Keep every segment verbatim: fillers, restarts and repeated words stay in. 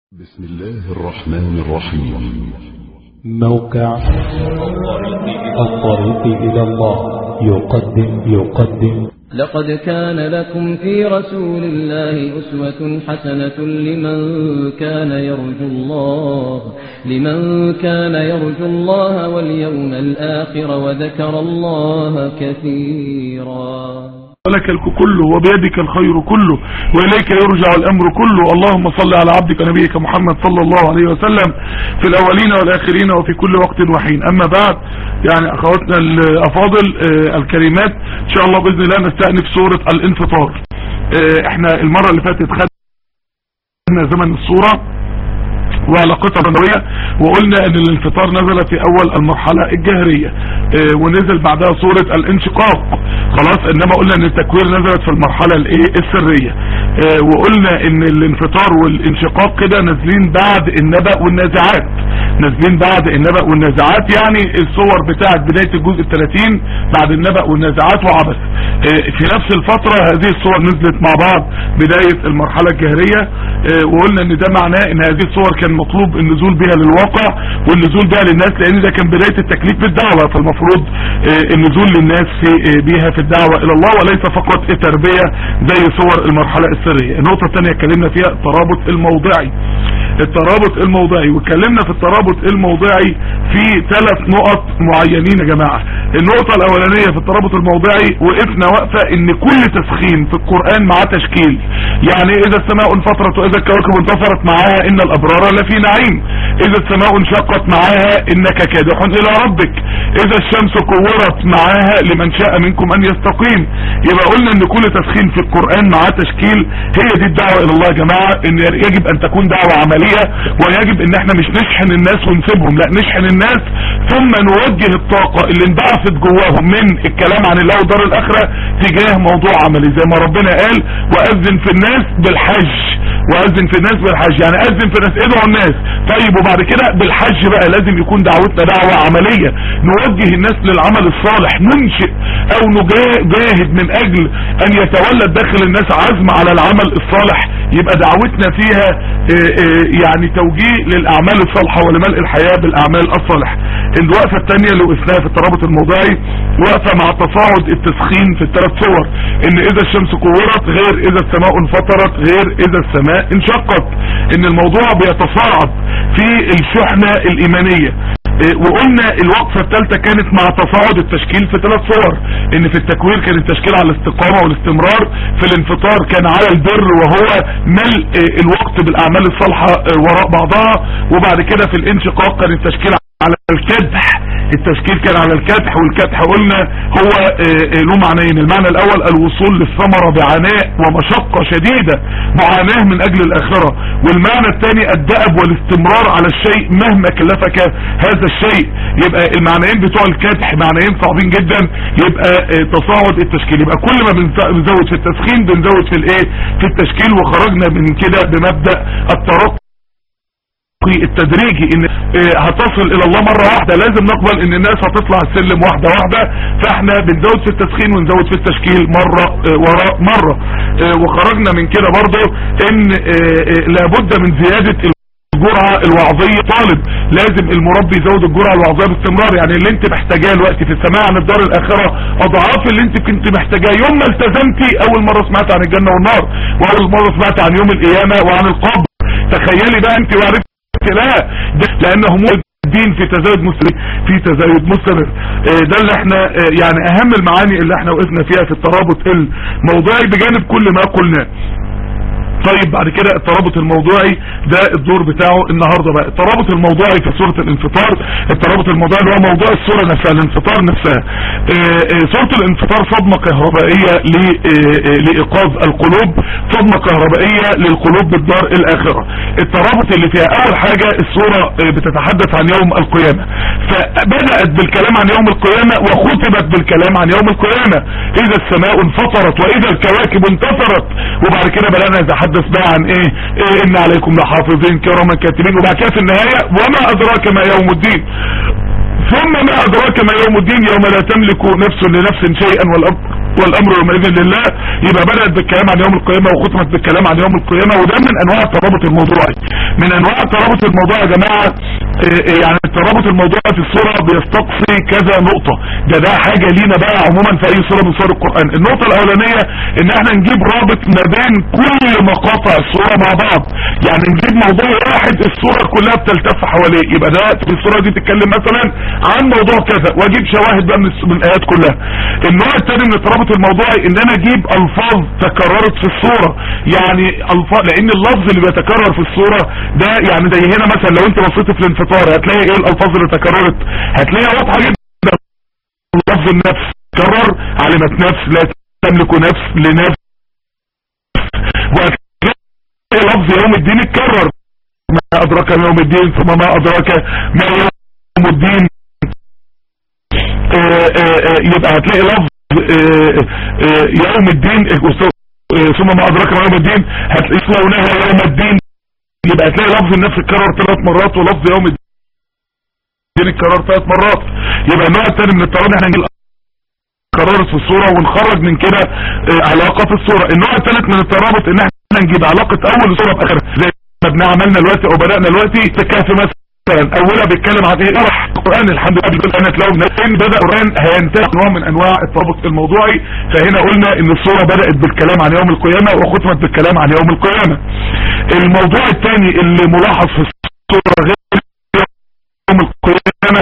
بسم الله الرحمن الرحيم. موقع الطريق إلى الله يقدم يقدم لقد كان لكم في رسول الله أسوة حسنة لمن كان يرجو الله لمن كان يرجو الله واليوم الآخر وذكر الله كثيرا. ولك كله وبيدك الخير كله وإليك يرجع الأمر كله. اللهم صل على عبدك نبيك محمد صلى الله عليه وسلم في الأولين والآخرين وفي كل وقت وحين. أما بعد، يعني أخواتنا الأفاضل الكريمات، إن شاء الله بإذن الله نستأنف سورة الانفطار. احنا المرة اللي فاتت خدنا زمن السورة وعلاقتها بالنوية، وقلنا ان الانفطار نزل في اول المرحلة الجهرية اه ونزل بعدها سورة الانشقاق خلاص، انما قلنا ان التكوير نزلت في المرحلة الايه السرية اه وقلنا ان الانفطار والانشقاق كده نازلين بعد النبأ والنازعات نازلين بعد النبأ والنازعات يعني الصور بتاعت بداية الجزء الثلاثين بعد النبأ والنازعات وعبس. اه في نفس الفترة هذه الصور نزلت مع بعض بداية المرحلة الجهرية اه وقلنا ان ده معناه ان هذه الصور كان مطلوب النزول بها للواقع والنزول بها للناس، لان ده كان بداية التكليف بالدعوة، فالمفروض النزول للناس في بها في الدعوة الى الله وليس فقط التربية زي صور المرحلة السرية. النقطة الثانية اتكلمنا فيها الترابط الموضعي الترابط الموضعي واتكلمنا في الترابط الموضعي في ثلاث نقط معينين يا جماعة. النقطة الاولانية في الترابط الموضعي وقفنا وقفة ان كل تسخين في القرآن مع تشكيل، يعني اذا السماء انفطرت واذا الكواكب انتصرت معاها ان الابرار لفي نعيم، اذا السماء انشقت معاها انك كادح الى ربك، اذا الشمس كورت معاها لمن شاء منكم ان يستقيم. يبقى قلنا ان كل تسخين في القرآن مع تشكيل هي دي الدعوة الى الله يا جماعة، ان يجب ان تكون دعوة عملية، ويجب ان احنا مش نشحن الناس ونسيبهم، لا نشحن الناس ثم نوجه الطاقة اللي انبعثت جواهم من الكلام عن الله ودار الاخرة تجاه موضوع عملي، زي ما ربنا قال واذن في الناس بالحج واذن في الناس بالحج، يعني اذن في الناس ادعوا الناس. طيب وبعد كده بالحج بقى لازم يكون دعوتنا دعوة عملية، نوجه الناس للعمل الصالح، ننشئ او نجاهد من اجل ان يتولد داخل الناس عزم على العمل الصالح، يبقى دعوتنا فيها يعني توجيه للاعمال الصالحة ولملء الحياة بالاعمال الصالحة. الوقفة الثانية اللي وقفناها في الترابط الموضعي وقفة مع تصاعد التسخين في الثلاث صور، ان اذا الشمس كورت غير اذا السماء انفطرت غير اذا السماء انشقت، ان الموضوع بيتصاعد في الشحنة الايمانية. وقلنا الوقفة الثالثة كانت مع تصاعد التشكيل في ثلاث صور، ان في التكوير كان التشكيل على الاستقامة والاستمرار، في الانفطار كان على البر وهو ملء الوقت بالاعمال الصالحة وراء بعضها، وبعد كده في الانشقاق كان التشكيل على الكدح التشكيل كان على الكدح والكدح قلنا هو له معنيين. المعنى الاول الوصول للثمرة بعناء ومشقة شديدة، معاناة من اجل الاخرة، والمعنى الثاني الدأب والاستمرار على الشيء مهما كلفك هذا الشيء. يبقى المعنيين بتوع الكدح معنيين صعبين جدا، يبقى تصاعد التشكيل، يبقى كل ما بنزود في التسخين بنزود في الايه في التشكيل. وخرجنا من كده بمبدأ الترقي التدريجي، ان هتصل الى الله مرة واحدة، لازم نقبل ان الناس هتطلع السلم واحدة واحدة، فاحنا بنزود في التسخين ونزود في التشكيل مرة وراء مرة. وخرجنا من كده برضو ان لابد من زيادة الجرعة الوعظية. طالب لازم المربي يزود الجرعة الوعظية باستمرار، يعني اللي انت محتاجاه الوقت في السماع عن الدار الاخرة اضعاف اللي انت كنت محتاجاه يوم ما التزمتي اول مرة سمعت عن الجنة والنار، واول مرة سمعت عن يوم القيامة وعن القبر. تخيلي بقى انت وعرفت لا لانه الدين في تزايد مستمر في تزايد مستمر. ده اللي احنا يعني اهم المعاني اللي احنا وقفنا فيها في الترابط الموضوعي بجانب كل ما قلناه. طيب بعد كده الترابط الموضوعي ده الدور بتاعه النهاردة بقى. الترابط الموضوعي في سورة الانفطار، الترابط الموضوعي اللي هو موضوع السورة نفسها الانفطار نفسها. سورة الانفطار صدمة كهربائية لإيقاظ القلوب، صدمة كهربائية للقلوب بالدار الآخرة. الترابط اللي فيها اول حاجة السورة بتتحدث عن يوم القيامة، فبدأت بالكلام عن يوم القيامة وختمت بالكلام عن يوم القيامة، اذا السماء انفطرت واذا الكواكب انتصرت، وبعد كده بدأنا نتحدث بقى عن ايه, إيه ان عليكم لحافظين كراما كاتبين، وبعد كده في النهاية وما ادراك ما يوم الدين، ثم ما ادراك ما يوم الدين يوم لا تملك نفس لنفس شيئا والامر والامر يومئذ لله. يبقى بدأت بالكلام عن يوم القيامة وختمت بالكلام عن يوم القيامة، وده من انواع الترابط الموضوعي. من انواع ترابط الموضوع يا جماعة يعني الترابط الموضوعي في الصورة بيستقصي كذا نقطة. ده ده حاجة لينا بقى عموما في اي صورة من صور القرآن. النقطة الاولانية ان احنا نجيب رابط ما بين كل مقاطع الصورة مع بعض، يعني نجيب موضوع واحد الصورة كلها بتلتف حواليه، يبقى ده في الصورة دي تتكلم مثلا عن موضوع كذا واجيب شواهد بقى من, من الايات كلها. النوع الثاني من الترابط الموضوعي ان انا اجيب الفاظ تكررت في الصورة، يعني الفاظ، لان اللفظ اللي بيتكرر في الصورة ده يعني زي هنا مثلا لو انت بصيت في الانفطار هتلاقي ايه الالفاظ اللي تكررت، هتلاقيها واضحة جدا. لفظ النفس كرر، علمت نفس لا تملك نفس لنفس، وهتلاقي لفظ يوم الدين اتكرر، ما ادراك يوم الدين ثم ما ادراك ما يوم الدين. آآ آآ يبقى هتلاقي لفظ آآ آآ يوم الدين ثم ما ادراك ما يوم الدين، هتلاقي يصلونها يوم الدين، يبقى هتلاقي لفظ النفس اتكرر ثلاث مرات ولفظ يوم الدين اتكرر ثلاث مرات. يبقى النوع الثاني من الترابط احنا نجيب قرارات في الصورة ونخرج من كده علاقة في الصورة. النوع الثالث من الترابط ان احنا نجيب علاقة اول صورة باخرها، زي ما بنعملنا دلوقتي او بدأنا دلوقتي تكافي مثلا اولها بيتكلم عن ايه راح القرآن الحمد لله كانت لو ان بدأ القرآن هينتهي نوع من انواع الترابط الموضوعي. فهنا قلنا ان الصورة بدأت بالكلام عن يوم القيامة وختمت بالكلام عن يوم القيامة. الموضوع الثاني اللي ملاحظ في الصورة غير يوم القيامة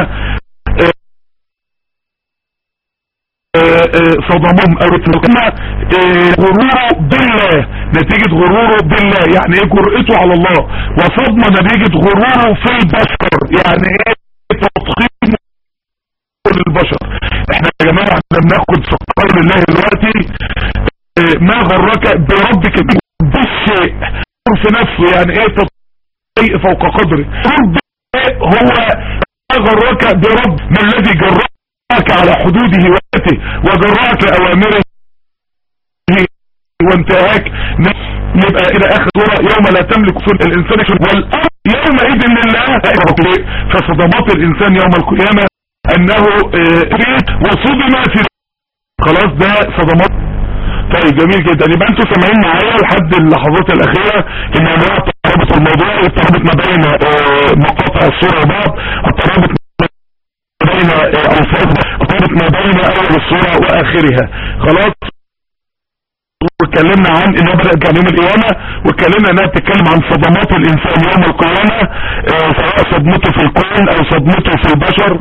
صدمهم او اتنقنا غروره بالله، نتيجة غروره بالله يعني ايه جرأته على الله، وصدمة نتيجة غروره في البشر يعني ايه تضخيم البشر. احنا يا جماعة احنا بناخد في قول الله دلوقتي ما غرك بربك بالشيء في نفسه، يعني ايه تضخيم فوق قدره. هو ما غرك برب، ما الذي جرأك على حدوده وقته وجرأك لأوامره وانتهاك. يبقى الى اخر صورة يوم لا تملك سلطة الانسان والامر يومئذ لله. فصدمات الانسان يوم القيامة انه فيه وصدم في خلاص ده صدمات. طيب جميل جدا، يبقى انتوا سامعين معايا لحد اللحظات الاخيرة ان انواع الترابط الموضوعي والترابط ما بين مقاطع الصورة وبعض، الترابط بين الفاظ، الترابط ما بين اول الصورة واخرها. خلاص واتكلمنا عن انها بدأت عن يوم القيامة، واتكلمنا انها بتتكلم عن صدمات الانسان يوم القيامة اه سواء صدمته في الكون او صدمته في البشر.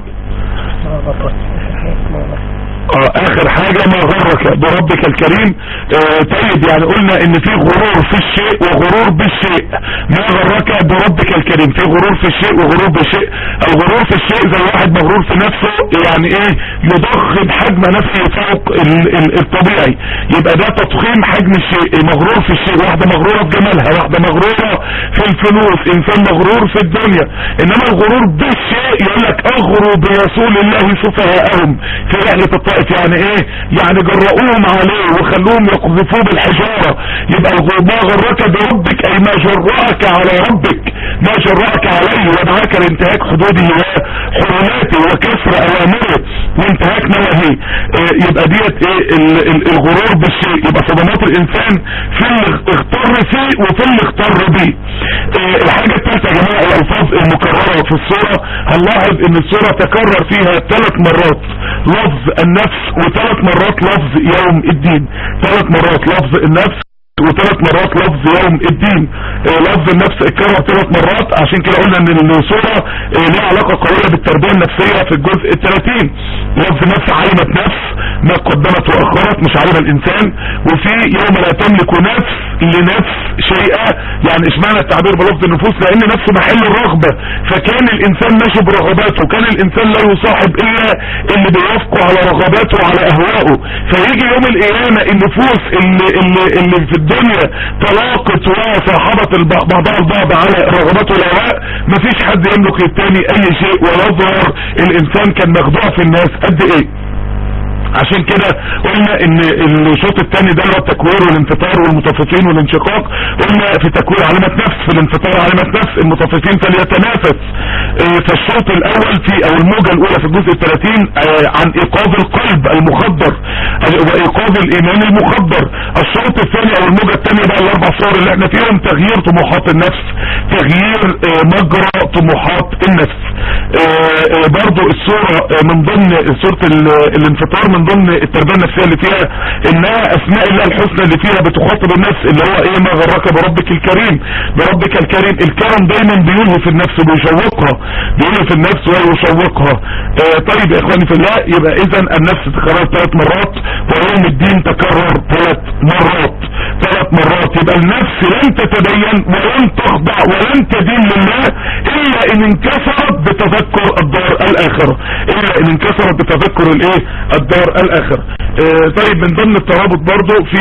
اه اخر حاجة ما غرك بربك الكريم. اه طيب يعني قلنا ان في غرور في الشيء وغرور بالشيء. ما غرك بربك الكريم، في غرور في الشيء وغرور بالشيء. الغرور في الشيء زي واحد مغرور في نفسه، يعني ايه يضخم حجم نفسه فوق الطبيعي، يبقى ده تضخيم حجم الشيء. مغرور في الشيء، واحدة مغرورة في جمالها، واحدة مغرورة في الفلوس، انسان مغرور في الدنيا. انما الغرور بالشيء يقول لك اغروا برسول الله سفهاءهم في رحلة الطائف، يعني ايه يعني جرؤوهم عليه وخلوهم يقذفوه بالحجارة. يبقى ما غرك بربك اي ما جرأك على ربك، ما جرأك عليه ودعاك لانتهاك حدوده وحرماته وكسر اوامره وانتهاك نواهيه. اه يبقى ديت ايه الغرور بالشيء. يبقى صدمات الانسان في اللي اختار فيه وفي اللي اختار بيه. اه الحاجة الثالثة يا جماعة الالفاظ المكررة في الصورة. هنلاحظ ان الصورة تكرر فيها ثلاث مرات لفظ النفس وثلاث مرات لفظ يوم الدين، ثلاث مرات لفظ النفس وثلاث مرات لفظ يوم الدين. آه لفظ النفس اتكرر ثلاث مرات، عشان كده قلنا ان الصورة آه لها علاقة قوية بالتربية النفسية في الجزء الثلاثين. لفظ نفس علمت نفس ما قدمت واخرت، مش علم الانسان. وفي يوم لا تملك نفس لنفس شيئا، يعني اشمعنى التعبير بلفظ النفوس؟ لان نفسه محل الرغبة، فكان الانسان ماشي برغباته، كان الانسان لا يصاحب الا اللي بيوافقه على رغباته وعلى اهوائه. فيجي يوم القيامة النفوس اللي, اللي, اللي في الدنيا تلاقت وصاحبت بعضها البعض على رغبات والاهواء، مفيش حد يملك للتاني اي شيء، ويظهر الانسان كان مخدوع في الناس قد ايه. عشان كده قلنا ان الشوط الثاني ده اللي هو التكوير والانفطار والمطففين والانشقاق، قلنا في تكوير علامة نفس، في الانفطار علامة نفس، المطففين فليتنافس. اه فالشوط الاول في او الموجة الاولى في الجزء الثلاثين اه عن ايقاظ القلب المخدر وايقاظ الايمان المخدر. الشوط الثاني او الموجة الثانية بقى الاربع صور اللي احنا فيهم تغيير طموحات النفس، تغيير اه مجرى طموحات النفس. اه اه برضو الصورة اه من ضمن صورة الانفطار من ضمن التربية النفسية اللي فيها انها اسماء الله الحسنى اللي فيها بتخاطب النفس، اللي هو ايه؟ ما غرك بربك الكريم، بربك الكريم. الكرم دايما بيلهي في النفس وبيشوقها، بيلهي في النفس ويشوقها. اه طيب يا اخواني في الله، يبقى اذا النفس تكرر ثلاث مرات ويوم الدين تكرر ثلاث مرات ثلاث مرات. يبقى النفس لن تتدين ولن تخضع ولن تدين لله الا ان انكسرت بتذكر الدار الاخرة، الا ان انكسرت بتذكر الايه؟ الدار الاخرة. اه طيب من ضمن الترابط برضو في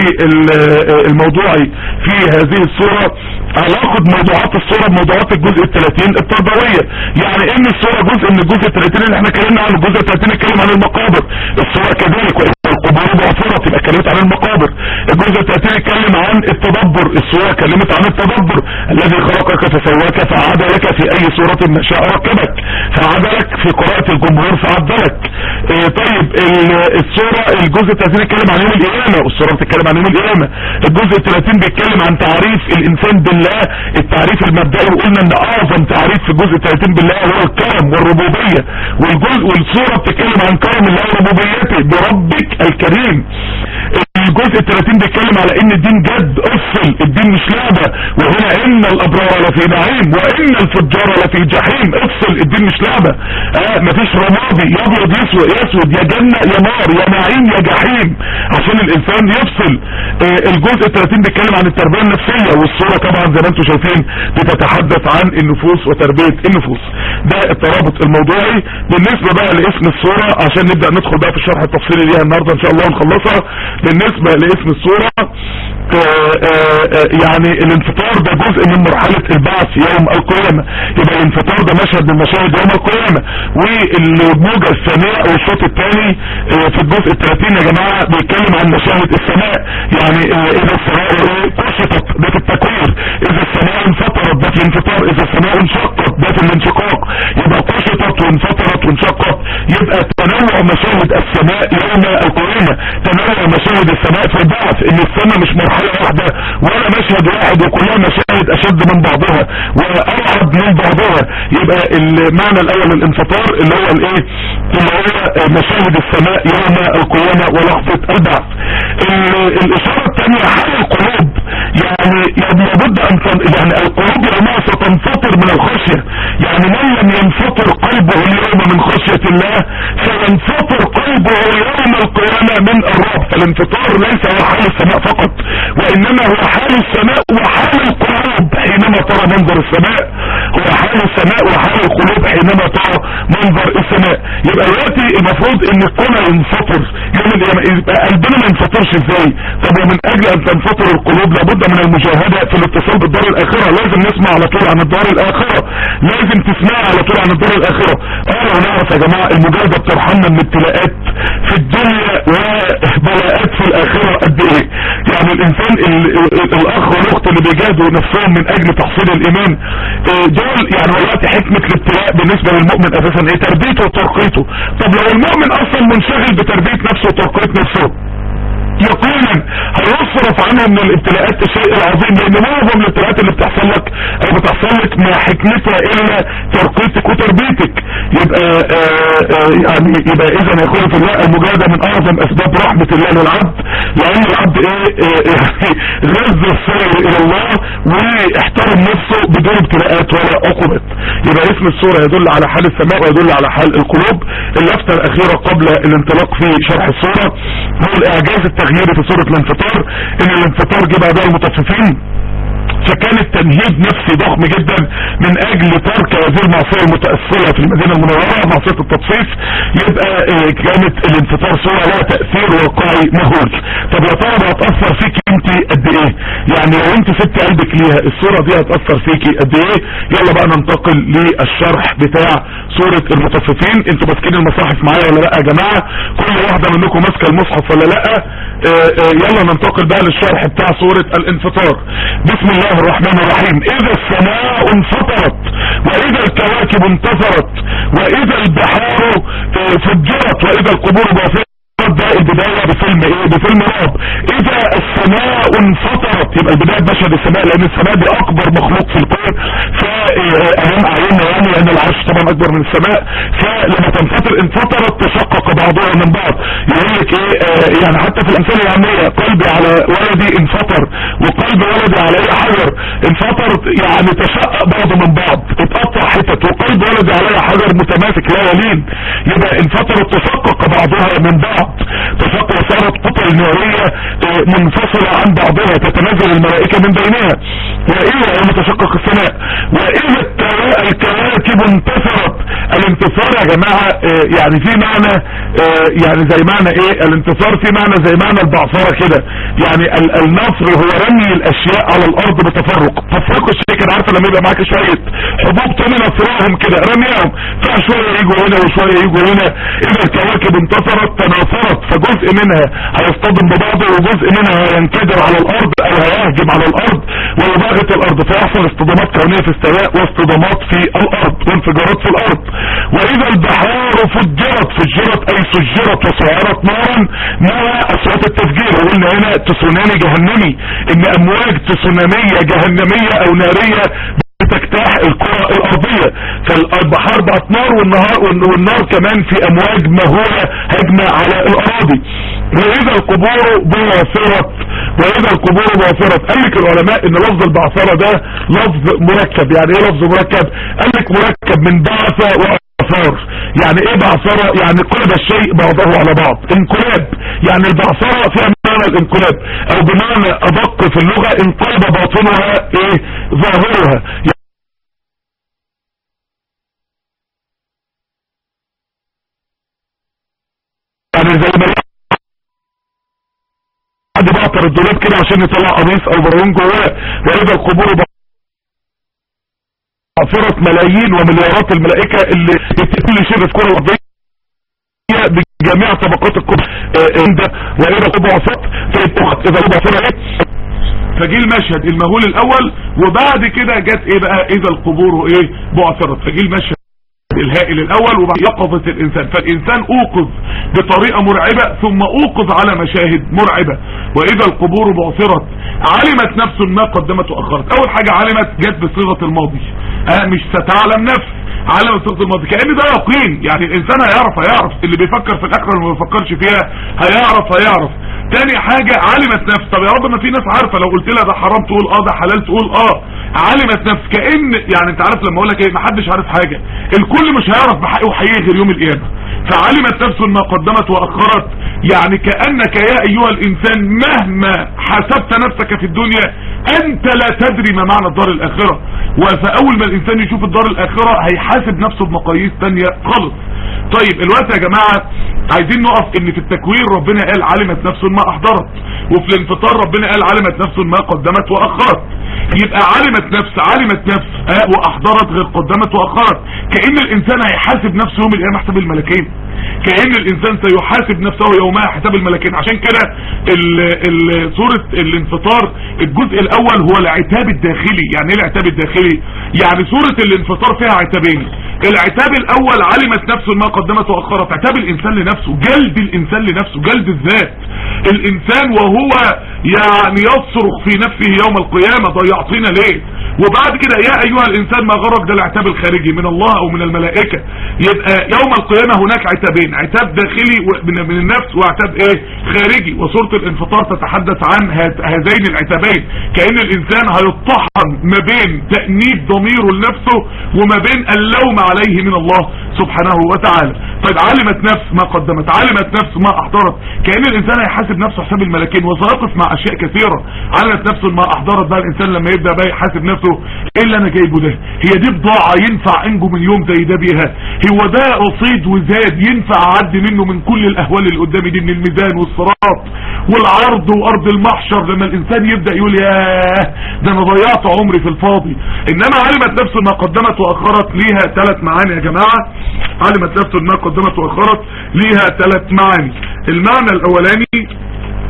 الموضوعي في هذه الصورة علاقة موضوعات الصورة بموضوعات الجزء الثلاثين التربوية. يعني ان الصورة جزء من الجزء الثلاثين اللي احنا اتكلمنا عنه، الجزء الثلاثين اتكلم عن المقابر، الصورة كذلك القبور بعثرة تبقى اتكلمت عن المقابر. الجزء الثلاثين اتكلم عن التدبر، الصورة اتكلمت عن التدبر، الذي خلقك فسواك فعدلك في اي صورة ما شاء ركبك، فعدلك في قراءة الجمهور فعدلك. اه طيب الصورة الجزء الثلاثين اتكلم عن يوم القيامة، والصورة بتتكلم عن يوم القيامة. الجزء الثلاثين بيتكلم عن تعريف الانسان بالله، التعريف المبدئي، وقلنا ان اعظم تعريف في الجزء الثلاثين بالله هو الكرم والربوبية. والجزء والصورة بتتكلم عن كرم الله وربوبيته بربك الكريم. الجزء الثلاثين بيتكلم على ان الدين جد، افصل الدين مش لعبة، وهنا ان الابرار لفي نعيم وان الفجار لفي جحيم، افصل الدين مش لعبة. اه مفيش رمادي يا ابيض يسود يسود، يا جنة يا نار يا نعيم يا جحيم، عشان الانسان يفصل. اه الجزء الثلاثين بيتكلم عن التربية النفسية، والصورة طبعا زي ما انتم شايفين بتتحدث عن النفوس وتربية النفوس. ده الترابط الموضوعي. بالنسبة بقى لاسم الصورة عشان نبدأ ندخل بقى في الشرح التفصيلي ليها النهاردة ان شاء الله ونخلصها. بالنسبة لاسم الصورة آآ آآ يعني الانفطار ده جزء من مرحلة البعث يوم القيامة، يبقى الانفطار ده مشهد من مشاهد يوم القيامة. والموجة الثانية او الشوط الثاني في الجزء الثلاثين يا جماعة بيتكلم عن مشاهد السماء، يعني اذا السماء كشطت ده في التكوير، اذا السماء انفطرت ده في الانفطار، اذا السماء انشقت ده في الانشقاق. يبقى كشطت وانفطرت وانشقت، يبقى تنوع مشاهد السماء يوم القيامة، تنوع مشاهد السماء في البعث، ان السماء مش مرحلة واحدة ولا مشهد واحد وكلها مشاهد اشد من بعضها وابعد من بعضها. يبقى المعنى الاول الانفطار اللي هو الايه؟ اللي هو مشاهد السماء يوم القيامة ولحظة البعث. الاشارة الثانية حال القلوب، يعني لابد ان يعني القلوب يومها ستنفطر من الخشية، يعني من لم ينفطر قلبه اليوم من خشية الله سينفطر قلبه يوم القيامة من الرعب. فالانفطار ليس هو حال السماء فقط، وانما هو حال السماء وحال القلوب حينما ترى منظر السماء، هو حال السماء وحال القلوب حينما ترى منظر السماء. يبقى دلوقتي المفروض ان القلب ينفطر يوم القيامة، يبقى قلبنا ما ينفطرش ازاي؟ طب ومن اجل ان تنفطر القلوب لابد من المجاهدة في الاتصال بالدار الاخرة، لازم نسمع على طول عن الدار الاخرة، لازم تسمع على طول عن الدار الاخرة. اه لو نعرف يا جماعة المجاهدة بترحمنا من ابتلاءات في الدنيا وبلاءات في الاخرة قد ايه. يعني الانسان الاخ والاخت اللي بيجاهدوا نفسهم من اجل تحصيل الايمان دول، يعني وقت حكمة الابتلاء بالنسبة للمؤمن اساسا ايه؟ تربيته وترقيته. طب لو المؤمن اصلا منشغل بتربية نفسه وترقية نفسه يقينا هيصرف عنه من الابتلاءات الشيء العظيم، لان معظم الابتلاءات اللي بتحصل لك او بتحصل لك ما حكمتها الا ترقيتك وتربيتك. يبقى آآ آآ يعني يبقى اذا يا اخواني في الله المجاهدة من اعظم اسباب رحمة الله للعبد، لان العبد ايه غز السير الى الله واحترم نفسه بدون ابتلاءات ولا عقوبات. يبقى اسم السورة يدل على حال السماء ويدل على حال القلوب. اللفتة الاخيرة قبل الانطلاق في شرح السورة هو الاعجاز التغيير في سورة الانفطار، ان الانفطار جه بعدها المطففين، فكان التمهيد نفسي ضخم جدا من اجل ترك هذه المعصية المتأصلة في المدينة المنورة، معصية التطفيف. يبقى كانت الانفطار صورة لها تأثير واقعي مهول. طب يا ترى هتأثر فيك انت قد ايه؟ يعني لو انت سبت قلبك ليها الصورة دي هتأثر فيكي قد ايه؟ يلا بقى ننتقل للشرح بتاع سورة المطففين. انتوا ماسكين المصاحف معايا ولا لا يا جماعة؟ كل واحدة منكم ماسكة المصحف ولا لا؟ اه اه يلا ننتقل بقى للشرح بتاع سورة الانفطار. بسم الله الرحمن الرحيم. اذا السماء انفطرت واذا الكواكب انتثرت واذا البحار اه فجرت واذا القبور بافرت. ده البداية بفيلم ايه؟ بفيلم رعب. اذا السماء انفطرت يبقى البداية بمشهد السماء، لان السماء دي اكبر مخلوق في الكون فامام اعيننا يعني، لان العرش طبعا اكبر من السماء. فلما تنفطر انفطرت تشقق بعضها من بعض. يقول لك ايه آه يعني حتى في الامثله العاميه قلبي على ولدي انفطر وقلب ولدي عليه حجر. انفطرت يعني تشقق بعضه من بعض، اتقطع حتت، وقلب ولدي عليه حجر متماسك لا يلين. يبقى انفطرت تشقق بعضها من بعض، تشقق صارت قطع ناريه منفصله عن بعضها تتنزل الملائكه من بينها. واذا يوم تشقق السماء واذا الكواكب انتصرت. الانتصار يا جماعه يعني في معنى يعني زي معنى ايه؟ الانتصار في معنى زي معنى البعثره كده، يعني النصر هو رمي الاشياء على الارض بتفرق. تفرق الشيء كده، عارفه لما يبقى معاك شويه حبوب تاني نصرهم كده رميهم، فشويه يجوا هنا وشويه يجوا هنا. اذا الكواكب انتصرت تناثرت، فجزء منها هيصطدم ببعضه وجزء منها هينكدر على الارض او هيهجم على الارض ويباغت الارض، فيحصل اصطدامات كونيه في السماء واصطدامات في الارض وانفجارات في الارض. واذا البحار فجرت، فجرت اي سجرت وسعرت نارا مع اصوات التفجير. وقلنا هنا تسونامي جهنمي، ان امواج تسوناميه جهنميه او ناريه بتجتاح الكرة الارضية. فالبحار بقت نار والنهار والنار كمان في امواج مهولة هجمة على الاراضي. واذا القبور بعثرت، واذا القبور بعثرت. قال لك العلماء ان لفظ البعثرة ده لفظ مركب. يعني ايه لفظ مركب؟ قال لك مركب من بعثة واثار. يعني ايه بعثرة؟ يعني قلب الشيء بعضه على بعض. انقلاب، يعني البعثرة فيها معنى الانقلاب، او بمعنى ادق في اللغة انقلب باطنها ايه ظاهرها. يعني زي ما حد بعطر الدولاب كده عشان يطلع قميص او برون جواه. واذا القبور بعثرت ملايين ومليارات الملائكة اللي كل شيء في الكرة الارضية بجميع طبقات الكرة. واذا القبور بعثرت اذا بعثرت فجي المشهد المهول الاول، وبعد كده جت ايه بقى؟ اذا القبور ايه بعثرت. فجي المشهد الهائل الاول وبعد يقظة الانسان. فالانسان اوقظ بطريقة مرعبة ثم اوقظ على مشاهد مرعبة. واذا القبور بعثرت علمت نفس ما قدمت واخرت. اول حاجة علمت جت بصيغة الماضي، اه مش ستعلم نفس، علم بصيغة الماضي كأن ده يقين. يعني الانسان هيعرف هيعرف اللي بيفكر في الاخرة اللي ما بيفكرش فيها هيعرف هيعرف. تاني حاجة علمت نفس. طب يا رب ما في ناس عارفة، لو قلت لها ده حرام تقول اه، ده حلال تقول اه. علمت نفس كأن يعني انت عارف لما اقول لك ايه، ما حدش عارف حاجة، الكل مش هيعرف بحقه وحقيقي غير يوم القيامة. فعلمت نفس ما قدمت واخرت. يعني كأنك يا ايها الانسان مهما حسبت نفسك في الدنيا انت لا تدري ما معنى الدار الاخرة. وفاول ما الانسان يشوف الدار الاخرة هيحاسب نفسه بمقاييس تانية خالص. طيب الوقت يا جماعة عايزين نقف ان في التكوير ربنا قال علمت نفس ما احضرت، وفي الانفطار ربنا قال علمت نفس ما قدمت واخرت. يبقى علمت نفس علمت نفس اه واحضرت غير قدمت واخرت. كأن الانسان هيحاسب نفسه يوم القيامة حساب الملكين، كأن الانسان سيحاسب نفسه يومها حساب الملكين. عشان كده سورة الانفطار الجزء الاول هو العتاب الداخلي. يعني ايه العتاب الداخلي؟ يعني سورة الانفطار فيها عتابين. العتاب الاول علمت نفسه ما قدمت واخرت، عتاب الانسان لنفسه، جلد الانسان لنفسه، جلد الذات. الانسان وهو يعني يصرخ في نفسه يوم القيامة ضيعتنا ليه؟ وبعد كده يا ايها الانسان ما غرك، ده العتاب الخارجي من الله او من الملائكة. يبقى يوم القيامة هناك عتابين، عتاب داخلي من النفس وعتاب ايه خارجي. وسورة الانفطار تتحدث عن هذين العتابين، كأن الانسان هيطحن ما بين تأنيب ضميره لنفسه وما بين اللوم عليه من الله سبحانه وتعالى. طيب علمت نفس ما قدمت، علمت نفس ما احضرت. كأن الانسان هيحاسب نفسه حساب الملكين وسيقف مع اشياء كثيرة. علمت نفس ما احضرت بقى الانسان لما يبدأ بقى يحاسب نفسه، ايه اللي انا جايبه ده؟ هي دي بضاعة ينفع انجو من يوم زي ده بيها؟ هو ده رصيد وزاد ينفع اعدي منه من كل الاهوال اللي قدامي دي، من الميزان والصراط والعرض وارض المحشر، لما الانسان يبدأ يقول ياه ده انا ضيعت عمري في الفاضي. انما علمت نفسه ما قدمت واخرت ليها ثلاث معاني يا جماعة. علمت نفسه ما قدمت واخرت ليها ثلاث معاني. المعنى الاولاني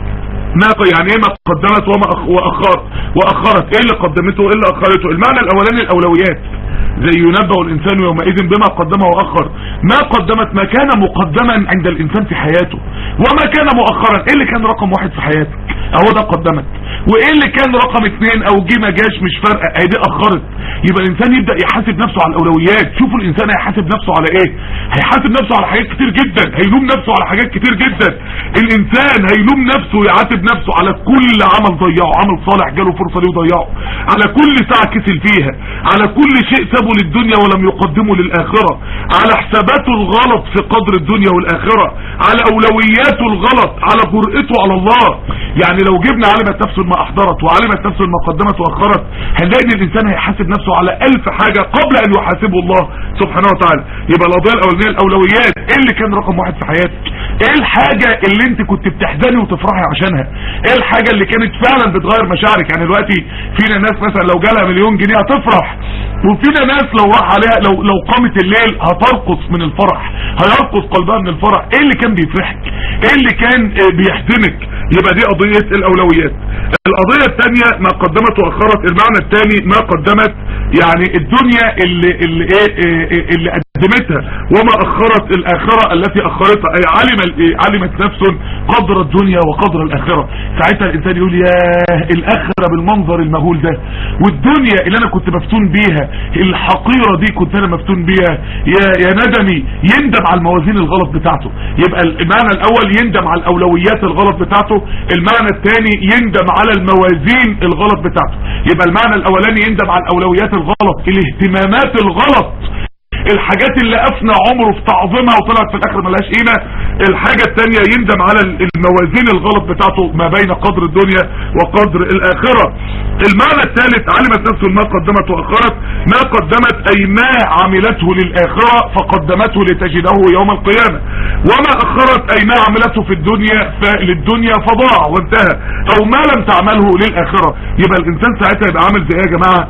ما يعني ايه ما قدمت وما واخرت واخرت ايه اللي قدمته وايه اللي اخرته. المعنى الاولاني الاولويات، زي ينبأ الانسان يومئذ بما قدمه واخر. ما قدمت ما كان مقدما عند الانسان في حياته، وما كان مؤخرا ايه اللي كان رقم واحد في حياتك اهو ده قدمت، وايه اللي كان رقم اثنين او جه ما جاش مش فارقه اهي دي اخرت. يبقى الانسان يبدأ يحاسب نفسه على الاولويات. شوفوا الانسان هيحاسب نفسه على ايه، هيحاسب نفسه على حاجات كتير جدا، هيلوم نفسه على حاجات كتير جدا. الانسان هيلوم نفسه ويعاتب نفسه على كل عمل ضيعه، عمل صالح جاله فرصة ليه وضيعه، على كل ساعة كسل فيها، على كل شيء سابه للدنيا ولم يقدمه للآخرة، على حساباته الغلط في قدر الدنيا والآخرة، على أولوياته الغلط، على جرأته على الله. يعني لو جبنا علمت نفسه ما أحضرت وعلمت نفسه ما قدمت وأخرت، هنلاقي ان الانسان هيحاسب نفسه على ألف حاجة قبل ان يحاسبه الله سبحانه وتعالى. يبقى القضية الاولانية الاولويات، ايه اللي كان رقم واحد في حياتك، ايه الحاجة اللي انت كنت بتحزني وتفرحي عشانها، ايه الحاجة اللي كانت فعلا بتغير مشاعرك. يعني دلوقتي فينا ناس مثلا لو جالها مليون جنيه هتفرح، وفينا ناس لو راح عليها لو لو قامت الليل هترقص من الفرح، هيرقص قلبها من الفرح. ايه اللي كان بيفرحك، ايه اللي كان بيحزنك. يبقى دي قضية الاولويات. القضية الثانية ما قدمت واخرت. المعنى الثاني ما قدمت يعني الدنيا اللي اللي ايه اللي قدمتها، وما اخرت الاخرة التي اخرتها. اي علم علمت نفس قدر الدنيا وقدر الاخرة. ساعتها الانسان يقول ياه الاخرة بالمنظر المهول ده، والدنيا اللي انا كنت مفتون بيها الحقيرة دي كنت انا مفتون بيها، يا يا ندمي. يندم على الموازين الغلط بتاعته. يبقى المعنى الاول يندم على الاولويات الغلط بتاعته، المعنى الثاني يندم على الموازين الغلط بتاعته. يبقى المعنى الاولاني يندم على الاولويات الغلط، الاهتمامات الغلط، الحاجات اللي افنى عمره في تعظيمها وطلعت في الاخر ملهاش قيمه. الحاجه الثانيه يندم على الموازين الغلط بتاعته ما بين قدر الدنيا وقدر الاخره. المعنى الثالث علمت نفسه ما قدمت واخرت. ما قدمت اي ما عملته للاخره فقدمته لتجده يوم القيامه، وما اخرت اي ما عملته في الدنيا فللدنيا فضاع وانتهى، او ما لم تعمله للاخره. يبقى الانسان ساعتها يبقى عامل زي ايه يا جماعه؟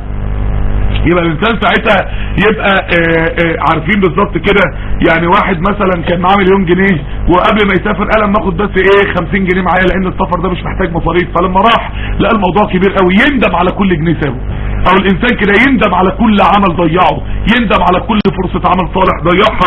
يبقى الانسان ساعتها يبقى آآ آآ عارفين بالظبط كده. يعني واحد مثلا كان معاه مليون جنيه وقبل ما يسافر قال اما اخد بس ايه خمسين جنيه معايا لان السفر ده مش محتاج مصاريف، فلما راح لقى الموضوع كبير قوي. يندم على كل جنيه سابه. او الانسان كده يندم على كل عمل ضيعه، يندم على كل فرصة عمل صالح ضيعها.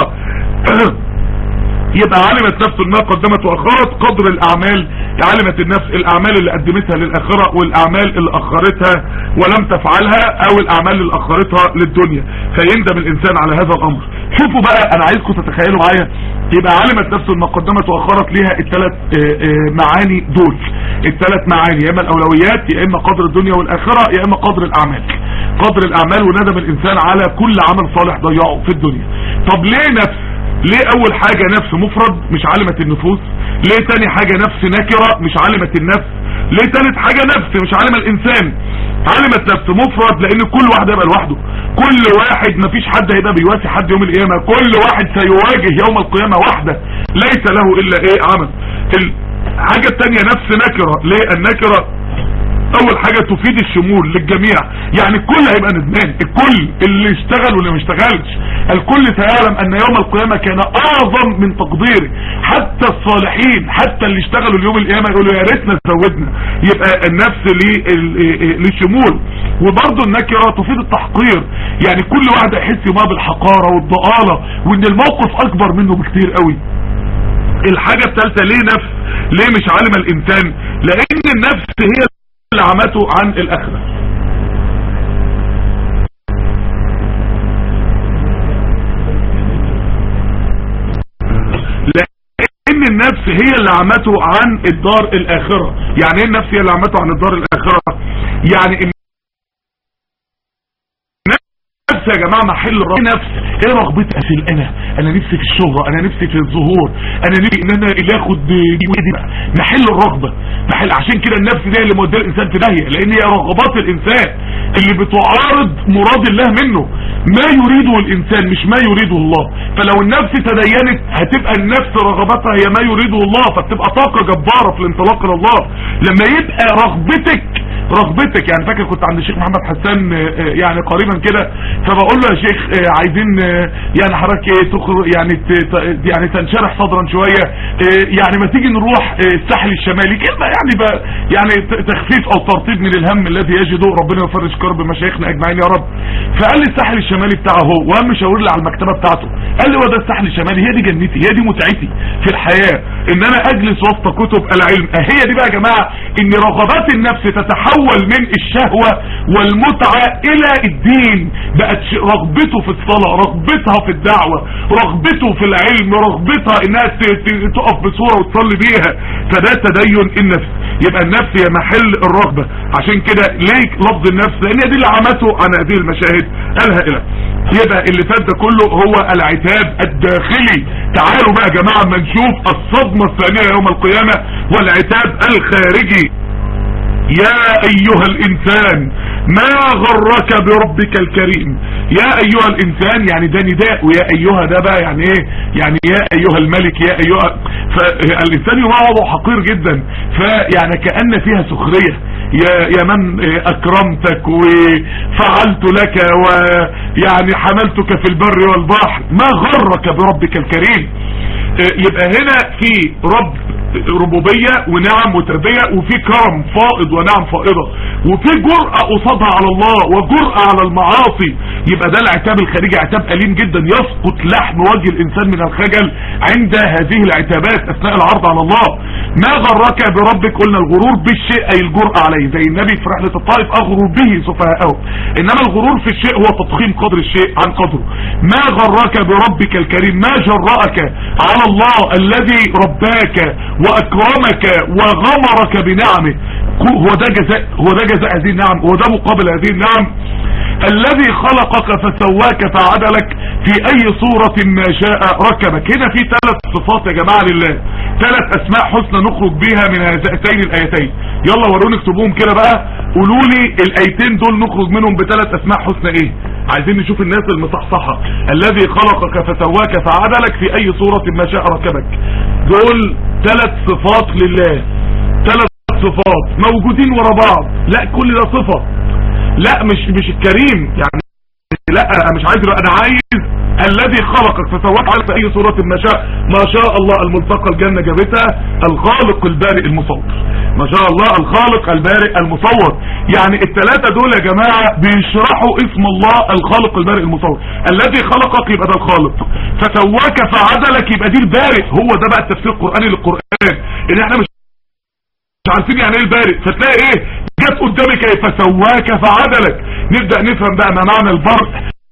يبقى علمت نفسه ما قدمت واخرت. قدر الاعمال، علمت النفس الاعمال اللي قدمتها للاخره والاعمال اللي اخرتها ولم تفعلها، او الاعمال اللي اخرتها للدنيا، فيندم الانسان على هذا الامر. شوفوا بقى انا عايزكم تتخيلوا معايا. يبقى علمت نفسه ما قدمت واخرت ليها الثلاث معاني دول، الثلاث معاني، يا اما الاولويات يا اما قدر الدنيا والاخره يا اما قدر الاعمال. قدر الاعمال وندم الانسان على كل عمل صالح ضيعه في الدنيا. طب ليه نفس؟ ليه اول حاجة نفس مفرد مش علمت النفوس؟ ليه تاني حاجة نفس نكرة مش علمت النفس؟ ليه تالت حاجة نفس مش علم الانسان؟ علمت نفس مفرد لان كل واحد هيبقى لوحده، كل واحد مفيش حد هيبقى بيواسي حد يوم القيامة، كل واحد سيواجه يوم القيامة وحده ليس له الا ايه عمل. الحاجة التانية نفس نكرة. ليه النكرة؟ اول حاجة تفيد الشمول للجميع، يعني الكل هيبقى ندمان، الكل اللي اشتغل واللي ما اشتغلش، الكل سيعلم ان يوم القيامة كان اعظم من تقديره. حتى الصالحين حتى اللي اشتغلوا اليوم القيامة يقولوا يا ريتنا زودنا. يبقى النفس للشمول. وبرضه النكرة تفيد التحقير، يعني كل واحد يحس ما بالحقارة والضآلة وان الموقف اكبر منه بكتير قوي. الحاجة الثالثة ليه نفس؟ ليه مش علم الانسان؟ لان النفس هي اللي عمته عن الاخرة. لان النفس هي اللي عمته عن الدار الاخرة. يعني ايه النفس هي اللي عمته عن الدار الاخرة؟ يعني يا جماعة محل الرغبة. نفس ايه رغبتي في الانا، انا نفسي في الشهرة، انا نفسي في الظهور، انا نفسي ان انا اللي اخد دي محل الرغبة. محل عشان كده النفس دي اللي موديه الانسان في داهية، لان هي رغبات الانسان اللي بتعارض مراد الله منه. ما يريده الانسان مش ما يريده الله. فلو النفس تدينت هتبقى النفس رغبتها هي ما يريده الله، فبتبقى طاقة جبارة في الانطلاق الى الله. لما يبقى رغبتك رغبتك يعني فاكر كنت عند الشيخ محمد حسان يعني قريبا كده، فبقول له يا شيخ عايزين يعني حضرتك ايه تخرج يعني يعني تنشرح صدرا شويه، يعني ما تيجي نروح الساحل الشمالي كلمه يعني بقى يعني تخفيف او ترطيب من الهم الذي يجده، ربنا يفرج كرب مشايخنا اجمعين يا رب. فقال لي الساحل الشمالي بتاعه هو، وقام مشاور لي على المكتبه بتاعته قال لي هو ده الساحل الشمالي، هي دي جنتي، هي دي متعتي في الحياه، ان انا اجلس وسط كتب العلم. هي دي بقى يا جماعه ان رغبات النفس تتحول من الشهوه والمتعه الى الدين، بقت رغبته في الصلاه، رغبتها في الدعوه، رغبته في العلم، رغبتها انها تقف بصوره وتصلي بيها. فده تدين النفس. يبقى النفس هي محل الرغبه. عشان كده ليه لفظ النفس؟ لان دي اللي عمته عن هذه المشاهد قالها الى. يبقى اللي فات ده كله هو العتاب الداخلي. تعالوا بقى يا جماعه اما نشوف الصدمه الثانيه يوم القيامه والعتاب الخارجي. يا ايها الانسان ما غرك بربك الكريم. يا ايها الانسان يعني ده نداء، ويا ايها ده بقى يعني ايه؟ يعني يا ايها الملك، يا ايها. فالانسان يوضع حقير جدا، فيعني كأن فيها سخرية. يا يا من اكرمتك وفعلت لك ويعني حملتك في البر والبحر، ما غرك بربك الكريم. يبقى هنا في رب ربوبية ونعم وتربية، وفي كرم فائض ونعم فائضة، وفي جرأة قصادها على الله وجرأة على المعاصي. يبقى ده العتاب الخارجي عتاب أليم جدا، يسقط لحم وجه الإنسان من الخجل عند هذه العتابات أثناء العرض على الله. ما غرك بربك؟ قلنا الغرور بالشيء أي الجرأة عليه، زي النبي في رحلة الطائف أغروا به سفهاءهم. إنما الغرور في الشيء هو تضخيم قدر الشيء عن قدره. ما غرك بربك الكريم، ما جرأك على الله الذي رباك واكرمك وغمرك بنعمه. هو ده جزاء هو ده جزاء هذه النعم، هو ده مقابل هذه النعم. الذي خلقك فسواك فعدلك في اي صورة ما شاء ركبك. هنا في ثلاث صفات يا جماعة لله، ثلاث اسماء حسنى نخرج بها من هاتين الايتين. يلا وروني اكتبوهم كده بقى، قولوا لي الايتين دول نخرج منهم بثلاث اسماء حسنى ايه. عايزين نشوف الناس المصحصحة. الذي خلقك فسواك فعدلك في اي صورة ما شاء ركبك. دول ثلاث صفات لله، ثلاث صفات موجودين ورا بعض. لا كل ده صفة، لا مش مش الكريم يعني، لا انا مش عايز، انا عايز الذي خلقك فسواك على في اي صورة ما شاء. ما شاء الله الملتقى الجنة جابتها الخالق البارئ المصور. ما شاء الله الخالق البارئ المصور. يعني الثلاثة دول يا جماعة بيشرحوا اسم الله الخالق البارئ المصور. الذي خلقك يبقى ده الخالق، فسواك فعدلك يبقى دي البارئ. هو ده بقى التفسير القرآني للقرآن، ان احنا مش عارفين يعني ايه البارئ، فتلاقي ايه جت قدامك ايه فسواك فعدلك. نبدأ نفهم بقى ما معنى البرء.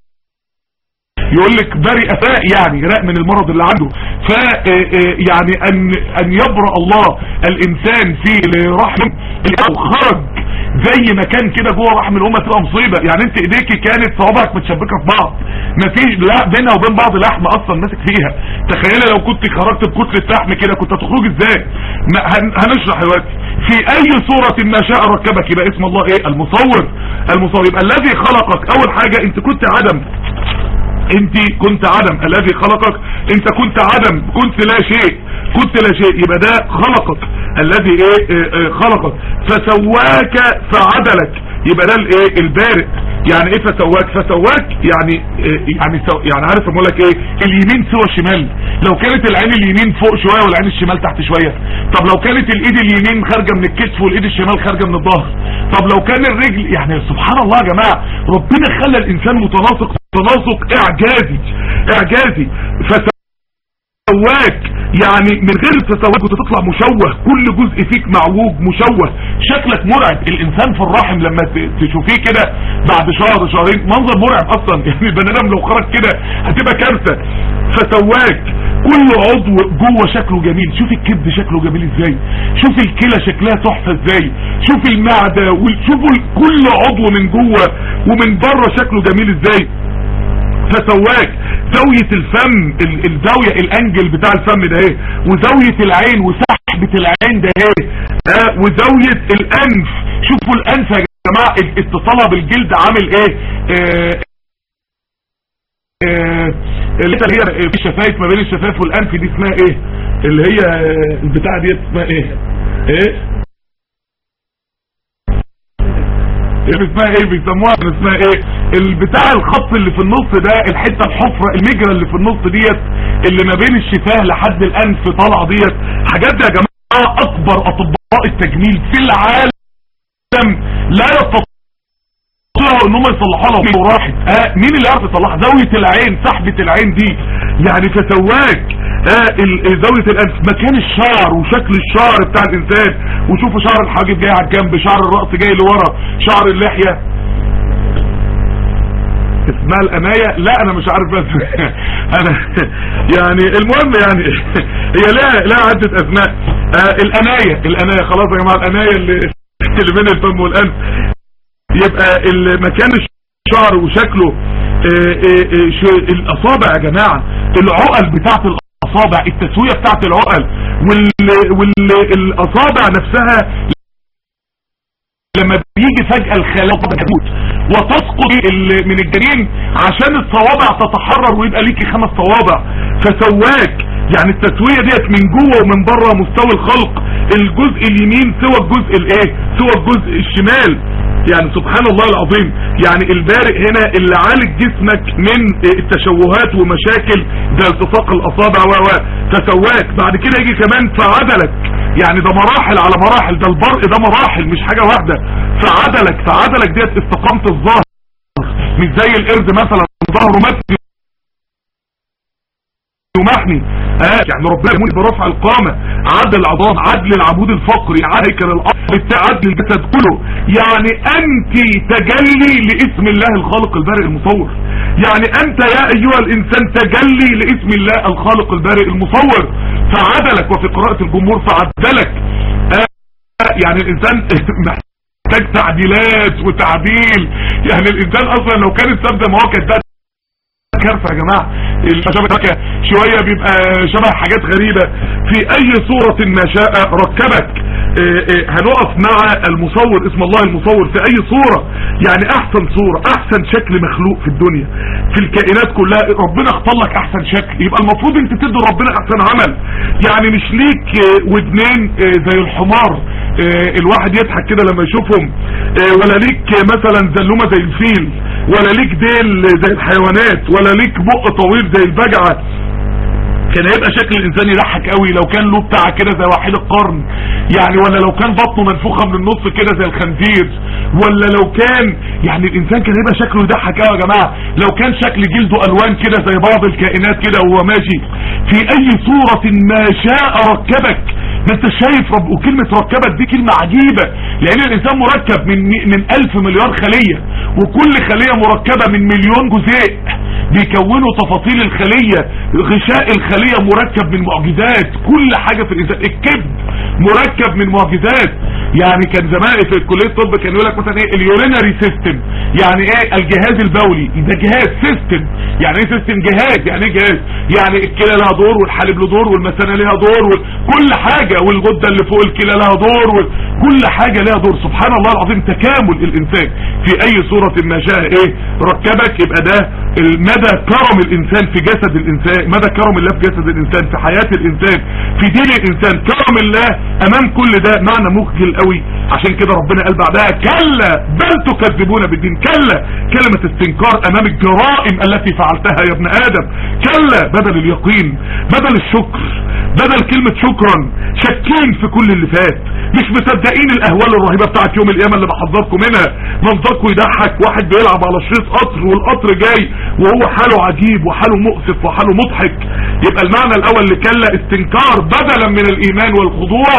يقول لك برئ فاء يعني راء من المرض اللي عنده. ف يعني ان ان يبرأ الله الانسان في رحم او خرج زي ما كان كده جوه رحم الامه تبقى مصيبه. يعني انت ايديكي كانت صوابعك متشبكه في بعض، مفيش لا بينها وبين بعض لحم اصلا ماسك فيها. تخيلي لو كنت خرجت بكتله لحم كده كنت هتخرج ازاي؟ هنشرح دلوقتي. في اي صورة ما شاء ركبك يبقى اسم الله ايه؟ المصور. المصور يبقى الذي خلقك. اول حاجة انت كنت عدم، انت كنت عدم. الذي خلقك انت كنت عدم، كنت لا شيء، كنت لا شيء. يبقى ده خلقك. الذي ايه, ايه, ايه خلقك فسواك فعدلك. يبقى ده الايه البارئ. يعني ايه فسواك؟ فسواك يعني إيه يعني سو يعني عارف اقول لك ايه؟ اليمين سوى الشمال. لو كانت العين اليمين فوق شويه والعين الشمال تحت شويه، طب لو كانت الايد اليمين خارجه من الكتف والايد الشمال خارجه من الظهر، طب لو كان الرجل، يعني سبحان الله يا جماعه ربنا خلى الانسان متناسق تناسق اعجازي اعجازي. فسواك يعني من غير التسواك كنت تطلع مشوه، كل جزء فيك معوج مشوه، شكلك مرعب. الانسان في الرحم لما تشوفيه كده بعد شهر شهرين منظر مرعب اصلا. يعني البني ادم لو خرج كده هتبقى كارثه. فسواك كل عضو جوه شكله جميل. شوف الكبد شكله جميل ازاي، شوف الكلى شكلها تحفه ازاي، شوف المعده، وشوفوا كل عضو من جوه ومن بره شكله جميل ازاي. فسواك زاوية الفم، الزاوية الانجل بتاع الفم ده ايه، وزاوية العين وسحبة العين ده ايه، اه وزاوية الانف. شوفوا الانف يا جماعة اتصالها بالجلد عامل ايه، اه اللي هي في الشفايف ما بين الشفايف والانف دي اسمها ايه؟ اللي هي البتاعه دي اسمها ايه؟ ايه؟ اسمها ايه بيسموها؟ اسمها ايه؟ البتاع الخط اللي في النص ده، الحته الحفره المجرى اللي في النص ديت اللي ما بين الشفاه لحد الانف طالعه ديت. حاجات دي يا جماعه اكبر اطباء التجميل في العالم لا يستطيعوا ان هم يصلحوا لها وراحت. اه مين اللي يعرف يصلحها؟ زاويه العين، سحبه العين دي يعني فسواك. اه زاويه الانف، مكان الشعر وشكل الشعر بتاع الانسان، وشوفوا شعر الحاجب جاي على الجنب، شعر الراس جاي لورا، شعر اللحيه اسمها الانايه. لا انا مش عارف بس انا يعني المهم يعني هي لها لها عده اسماء. آه الانايه الانايه خلاص يا جماعه، الانايه اللي اللي بين الفم والانف. يبقى مكان الشعر وشكله. آه آه آه الاصابع يا جماعه، العقل بتاعت الاصابع، التسويه بتاعت العقل والاصابع نفسها لما بيجي فجأة الخلايا تموت وتسقط من الجنين عشان الصوابع تتحرر ويبقى ليكي خمس صوابع. فسواك يعني التسوية ديت من جوه ومن بره مستوى الخلق، الجزء اليمين سوى الجزء الايه سوى الجزء الشمال. يعني سبحان الله العظيم، يعني البارئ هنا اللي عالج جسمك من التشوهات ومشاكل زي التصاق الاصابع و فسواك. بعد كده يجي كمان فعدلك، يعني ده مراحل على مراحل، ده البرء ده مراحل مش حاجة واحدة. فعدلك فعدلك ديت استقامة الظهر، مش زي القرد مثلا ظهره متني ومحني. اه يعني ربنا يمون برفع القامة، عدل العظام، عدل العمود الفقري، هيكل الارض، عدل الجسد كله. يعني انت تجلي لاسم الله الخالق البارئ المصور. يعني انت يا ايها الانسان تجلي لاسم الله الخالق البارئ المصور. فعدلك، وفي قراءة الجمهور فعدلك. آه يعني الانسان محتاج تعديلات وتعديل. يعني الانسان اصلا لو كان السبب ما هو كده كارثه يا جماعه. الشبكه شويه بيبقى شبه حاجات غريبه. في اي صوره ما شاء ركبك. اه اه هنقف مع المصور، اسم الله المصور، في اي صوره. يعني احسن صوره، احسن شكل مخلوق في الدنيا في الكائنات كلها ربنا اختار لك احسن شكل، يبقى المفروض انت تدي ربنا احسن عمل. يعني مش ليك اه ودنين زي الحمار الواحد يضحك كده لما يشوفهم، ولا ليك مثلا زلومه زي الفيل، ولا ليك ديل زي الحيوانات، ولا ليك بق طويل زي البجعه. كان هيبقى شكل الانسان يضحك قوي لو كان له بتاع كده زي وحيد القرن، يعني ولا لو كان بطنه منفوخه من النص كده زي الخنزير، ولا لو كان يعني الانسان كان هيبقى شكله يضحك قوي يا جماعه لو كان شكل جلده الوان كده زي بعض الكائنات كده وهو ماشي. في اي صوره ما شاء ركبك. ما انت شايف رب، وكلمه ركبك دي كلمه عجيبه، لان الانسان مركب من من ألف مليار خليه، وكل خليه مركبه من مليون جزيء بيكونوا تفاصيل الخليه. غشاء الخليه مركب من معجزات. كل حاجه في الانسان، الكبد مركب من معجزات. يعني كان زمان في كليه الطب كان يقول لك مثلا ايه اليورينري سيستم، يعني ايه الجهاز البولي، ده جهاز سيستم. يعني ايه سيستم؟ جهاز. يعني ايه جهاز؟ يعني الكلى لها دور، والحالب له دور، والمثانه لها دور، وكل حاجه، والغده اللي فوق الكلى لها دور، وكل حاجه لها دور. سبحان الله العظيم، تكامل الانسان. في اي صوره ما شاء ايه ركبك. يبقى ده مدى كرم الانسان في جسد الانسان، مدى كرم الله في جسد الانسان، في حياه الانسان، في دين الانسان. كرم الله امام كل ده معنى مخجل قوي. عشان كده ربنا قال بعدها كلا بل تكذبون بالدين. كلا كلمه استنكار امام الجرائم التي فعلتها يا ابن ادم. كلا بدل اليقين، بدل الشكر، بدل كلمه شكرا شاكين في كل اللي فات، مش مصدقين الاهوال الرهيبه بتاعت يوم القيامه اللي بحذركم منها. منظركم يضحك، واحد بيلعب على شريط قطر والقطر جاي وهو حاله عجيب وحاله مؤسف وحاله مضحك. يبقى المعنى الاول لكلا استنكار بدلا من الايمان والخضوع،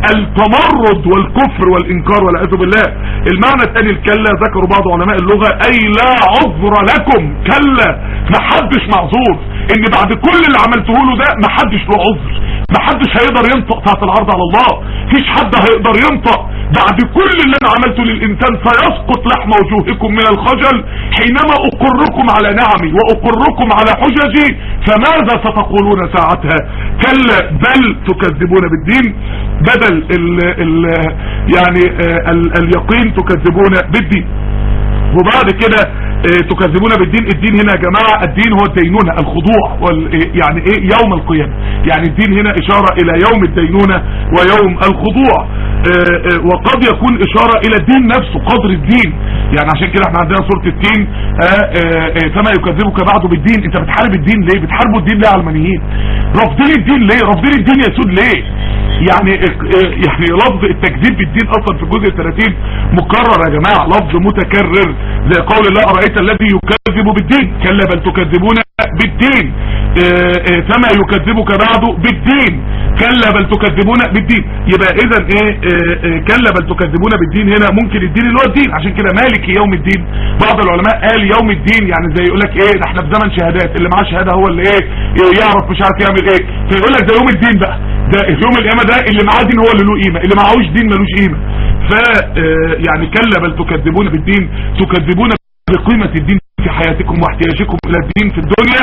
التمرد والكفر والانكار والعياذ بالله. المعنى الثاني الكلا ذكروا بعض علماء اللغه اي لا عذر لكم. كلا محدش معذور، ان بعد كل اللي عملته له ده محدش له عذر، محدش هيقدر ينطق تحت العرض على الله. مفيش حد هيقدر ينطق بعد كل اللي انا عملته للانسان. سيسقط لحم وجوهكم من الخجل حينما اقركم على نعمي واقركم على حججي، فماذا ستقولون ساعتها؟ كلا بل تكذبون بالدين، بدل ال ال يعني ال اليقين تكذبون بالدين. وبعد كده اه تكذبون بالدين. الدين هنا يا جماعة الدين هو الدينونة، الخضوع، يعني ايه يوم القيامة، يعني الدين هنا اشارة الى يوم الدينونة ويوم الخضوع. اه اه وقد يكون اشارة الى الدين نفسه، قدر الدين، يعني عشان كده احنا عندنا سورة التين فما يكذبك بعد بالدين. انت بتحارب الدين ليه؟ بتحاربوا الدين ليه يا علمانيين؟ رافضين الدين ليه؟ رافضين الدين يسود ليه؟ يعني يعني لفظ التكذيب بالدين اصلا في الجزء الثلاثين مكرر يا جماعة، لفظ متكرر زي قول الله أرأيت الذي يكذب بالدين كلا بل تكذبون بالدين، فما يكذبك بعده بالدين كلا بل تكذبون بالدين. يبقى اذا ايه كلا بل تكذبون بالدين هنا ممكن الدين اللي هو الدين، عشان كده مالك يوم الدين. بعض العلماء قال يوم الدين يعني زي يقول لك ايه ده احنا في زمن شهادات، اللي معاه شهاده هو اللي ايه يعرف مش عارف يعمل ايه، فيقول لك ده يوم الدين بقى، ده يوم القيامه ده اللي معاه دين هو اللي له قيمه، اللي معهوش دين ملوش قيمه. ف يعني كلا بل تكذبون بالدين، تكذبون بقيمه الدين في حياتكم واحتياجكم الى الدين في الدنيا،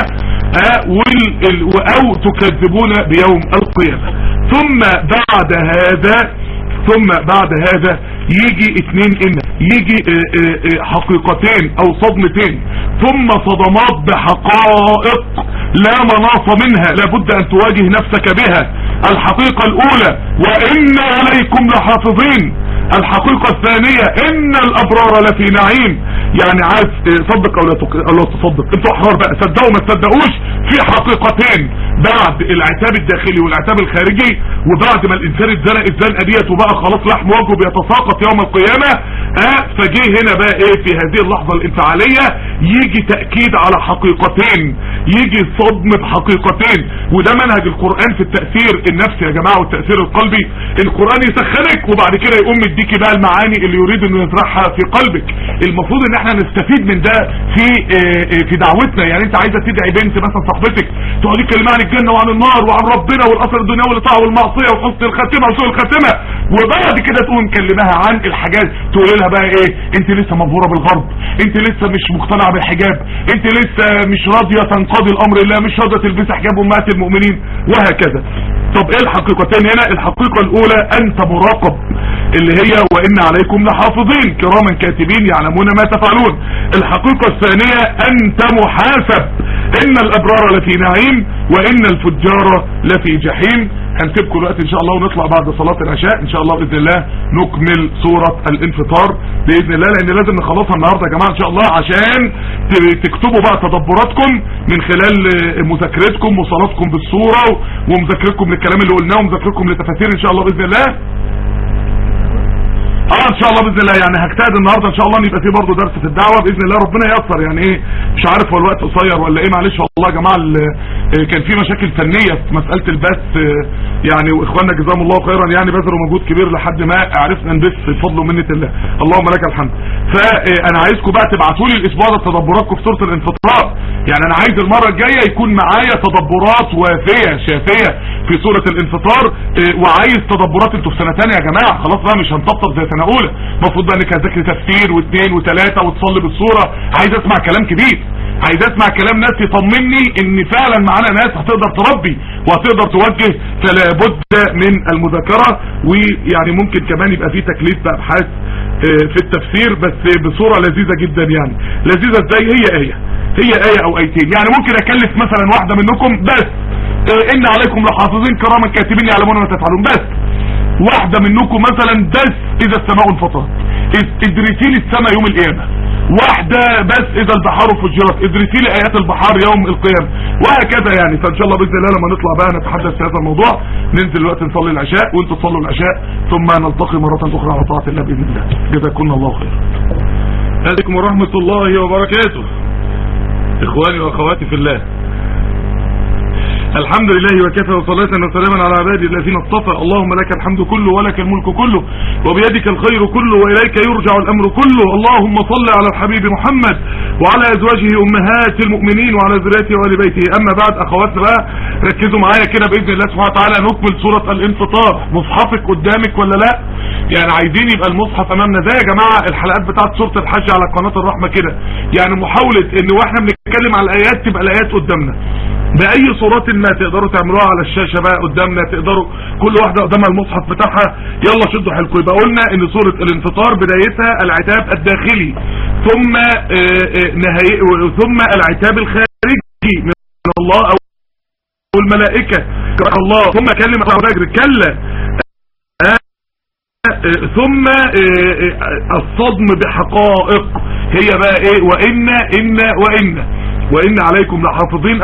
او تكذبون بيوم القيامة. ثم بعد هذا ثم بعد هذا يجي اتنين ان يجي حقيقتين او صدمتين، ثم صدمات بحقائق لا مناص منها لابد ان تواجه نفسك بها. الحقيقة الاولى وان عليكم لحافظين، الحقيقة الثانية ان الابرار لفي نعيم. يعني عايز تصدق او لا تصدق، انتوا احرار بقى، صدقوا ما تصدقوش. في حقيقتين بعد العتاب الداخلي والعتاب الخارجي، وبعد ما الانسان اتزنق الزنقه ديت وبقى خلاص لحم وجهه بيتساقط يوم القيامه، اه فجيه هنا بقى ايه في هذه اللحظه الانفعاليه يجي تاكيد على حقيقتين، يجي صدم بحقيقتين. وده منهج القران في التاثير النفسي يا جماعه والتاثير القلبي. القران يسخنك وبعد كده يقوم يديكي بقى المعاني اللي يريد انه يزرعها في قلبك. المفروض ان احنا نستفيد من ده في اه في دعوتنا. يعني انت عايزه تدعي بنت مثلا صاحبتك تقعدي تكلمي عن الجنه وعن النار وعن ربنا والاثر الدنيوي والطاعه والمعصيه وحسن الخاتمه وسوء الخاتمه، وبعد كده تقوم مكلمها عن الحاجات، تقول لها بقى ايه انت لسه مبهوره بالغرب، انت لسه مش مقتنعه بالحجاب، انت لسه مش راضيه تنقضي الامر الله، مش راضيه تلبسي حجاب امهات المؤمنين وهكذا. طب ايه الحقيقتين هنا؟ الحقيقه الاولى انت مراقب اللي هي وان عليكم لحافظين كراما كاتبين يعلمون ما تفعلون. الحقيقه الثانيه انت محاسب، ان الابرار لفي نعيم وان الفجار لفي جحيم. هنسيبكم الوقت ان شاء الله ونطلع بعد صلاة العشاء ان شاء الله باذن الله نكمل سورة الانفطار باذن الله، لان لازم نخلصها النهاردة يا جماعة ان شاء الله عشان تكتبوا بقى تدبراتكم من خلال مذاكرتكم وصلاتكم بالصورة ومذاكرتكم للكلام اللي قلناه ومذاكرتكم لتفاسير ان شاء الله باذن الله. اه ان شاء الله باذن الله يعني هجتهد النهارده ان شاء الله ان يبقى في برضه درس في الدعوه باذن الله، ربنا ييسر. يعني ايه مش عارف هو الوقت قصير ولا ايه، معلش والله يا جماعه كان في مشاكل فنيه في مساله البث يعني، واخواننا جزاهم الله خيرا يعني بذلوا مجهود كبير لحد ما عرفنا نبث بفضل ومنه الله، اللهم لك الحمد. فانا عايزكم بقى تبعتوا لي الاسبوع ده تدبراتكم في سوره الانفطار. يعني انا عايز المره الجايه يكون معايا تدبرات وافيه شافيه في سوره الانفطار، وعايز تدبرات. انتوا في سنه ثانيه يا جماعه خلاص بقى مش هنطبطب زي سنه اولى، المفروض بقى انك هتذاكر تفسير واثنين وثلاثه وتصلي بالصوره. عايز اسمع كلام كبير، عايز اسمع كلام ناس يطمني ان فعلا معانا ناس هتقدر تربي وهتقدر توجه. فلا بد من المذاكره، ويعني ممكن كمان يبقى في تكليف بابحاث في التفسير بس بصوره لذيذه جدا. يعني لذيذه ازاي؟ هي ايه هي ايه او ايتين. يعني ممكن اكلف مثلا واحده منكم بس ان عليكم لحافظين كراما كاتبين يعلمون ما تفعلون، بس واحده منكم مثلا بس اذا السماء انفطرت ادرسي لي السماء يوم القيامه، واحده بس اذا البحار فجرت ادرسي لي ايات البحار يوم القيامه، وهكذا يعني. فان شاء الله باذن الله لما نطلع بقى نتحدث في هذا الموضوع، ننزل الوقت نصلي العشاء وانتم تصلوا العشاء ثم نلتقي مره اخرى على طاعه الله باذن الله. جزاكم الله خير. عليكم ورحمه الله وبركاته. اخواني واخواتي في الله، الحمد لله وكفى وصلاة وسلاما على عبادي الذين اصطفى. اللهم لك الحمد كله ولك الملك كله وبيدك الخير كله وإليك يرجع الأمر كله. اللهم صل على الحبيب محمد وعلى أزواجه أمهات المؤمنين وعلى ذريته وآل بيته. أما بعد أخواتنا بقى ركزوا معايا كده بإذن الله سبحانه وتعالى نكمل سورة الانفطار. مصحفك قدامك ولا لا؟ يعني عايزين يبقى المصحف أمامنا زي يا جماعة الحلقات بتاعت سورة الحج على قناة الرحمة كده، يعني محاولة إن واحنا بنتكلم على الآيات تبقى الآيات قدامنا. باي صورة ما تقدروا تعملوها على الشاشة بقى قدامنا، تقدروا كل واحدة قدامها المصحف بتاعها. يلا شدوا حيلكم. يبقى قلنا ان سورة الانفطار بدايتها العتاب الداخلي، ثم نهاية، ثم العتاب الخارجي من الله او الملائكة الله، ثم كلمة الفجر كلا، ثم الصدم بحقائق هي بقى ايه، وإن إن وإن وإن عليكم لحافظين.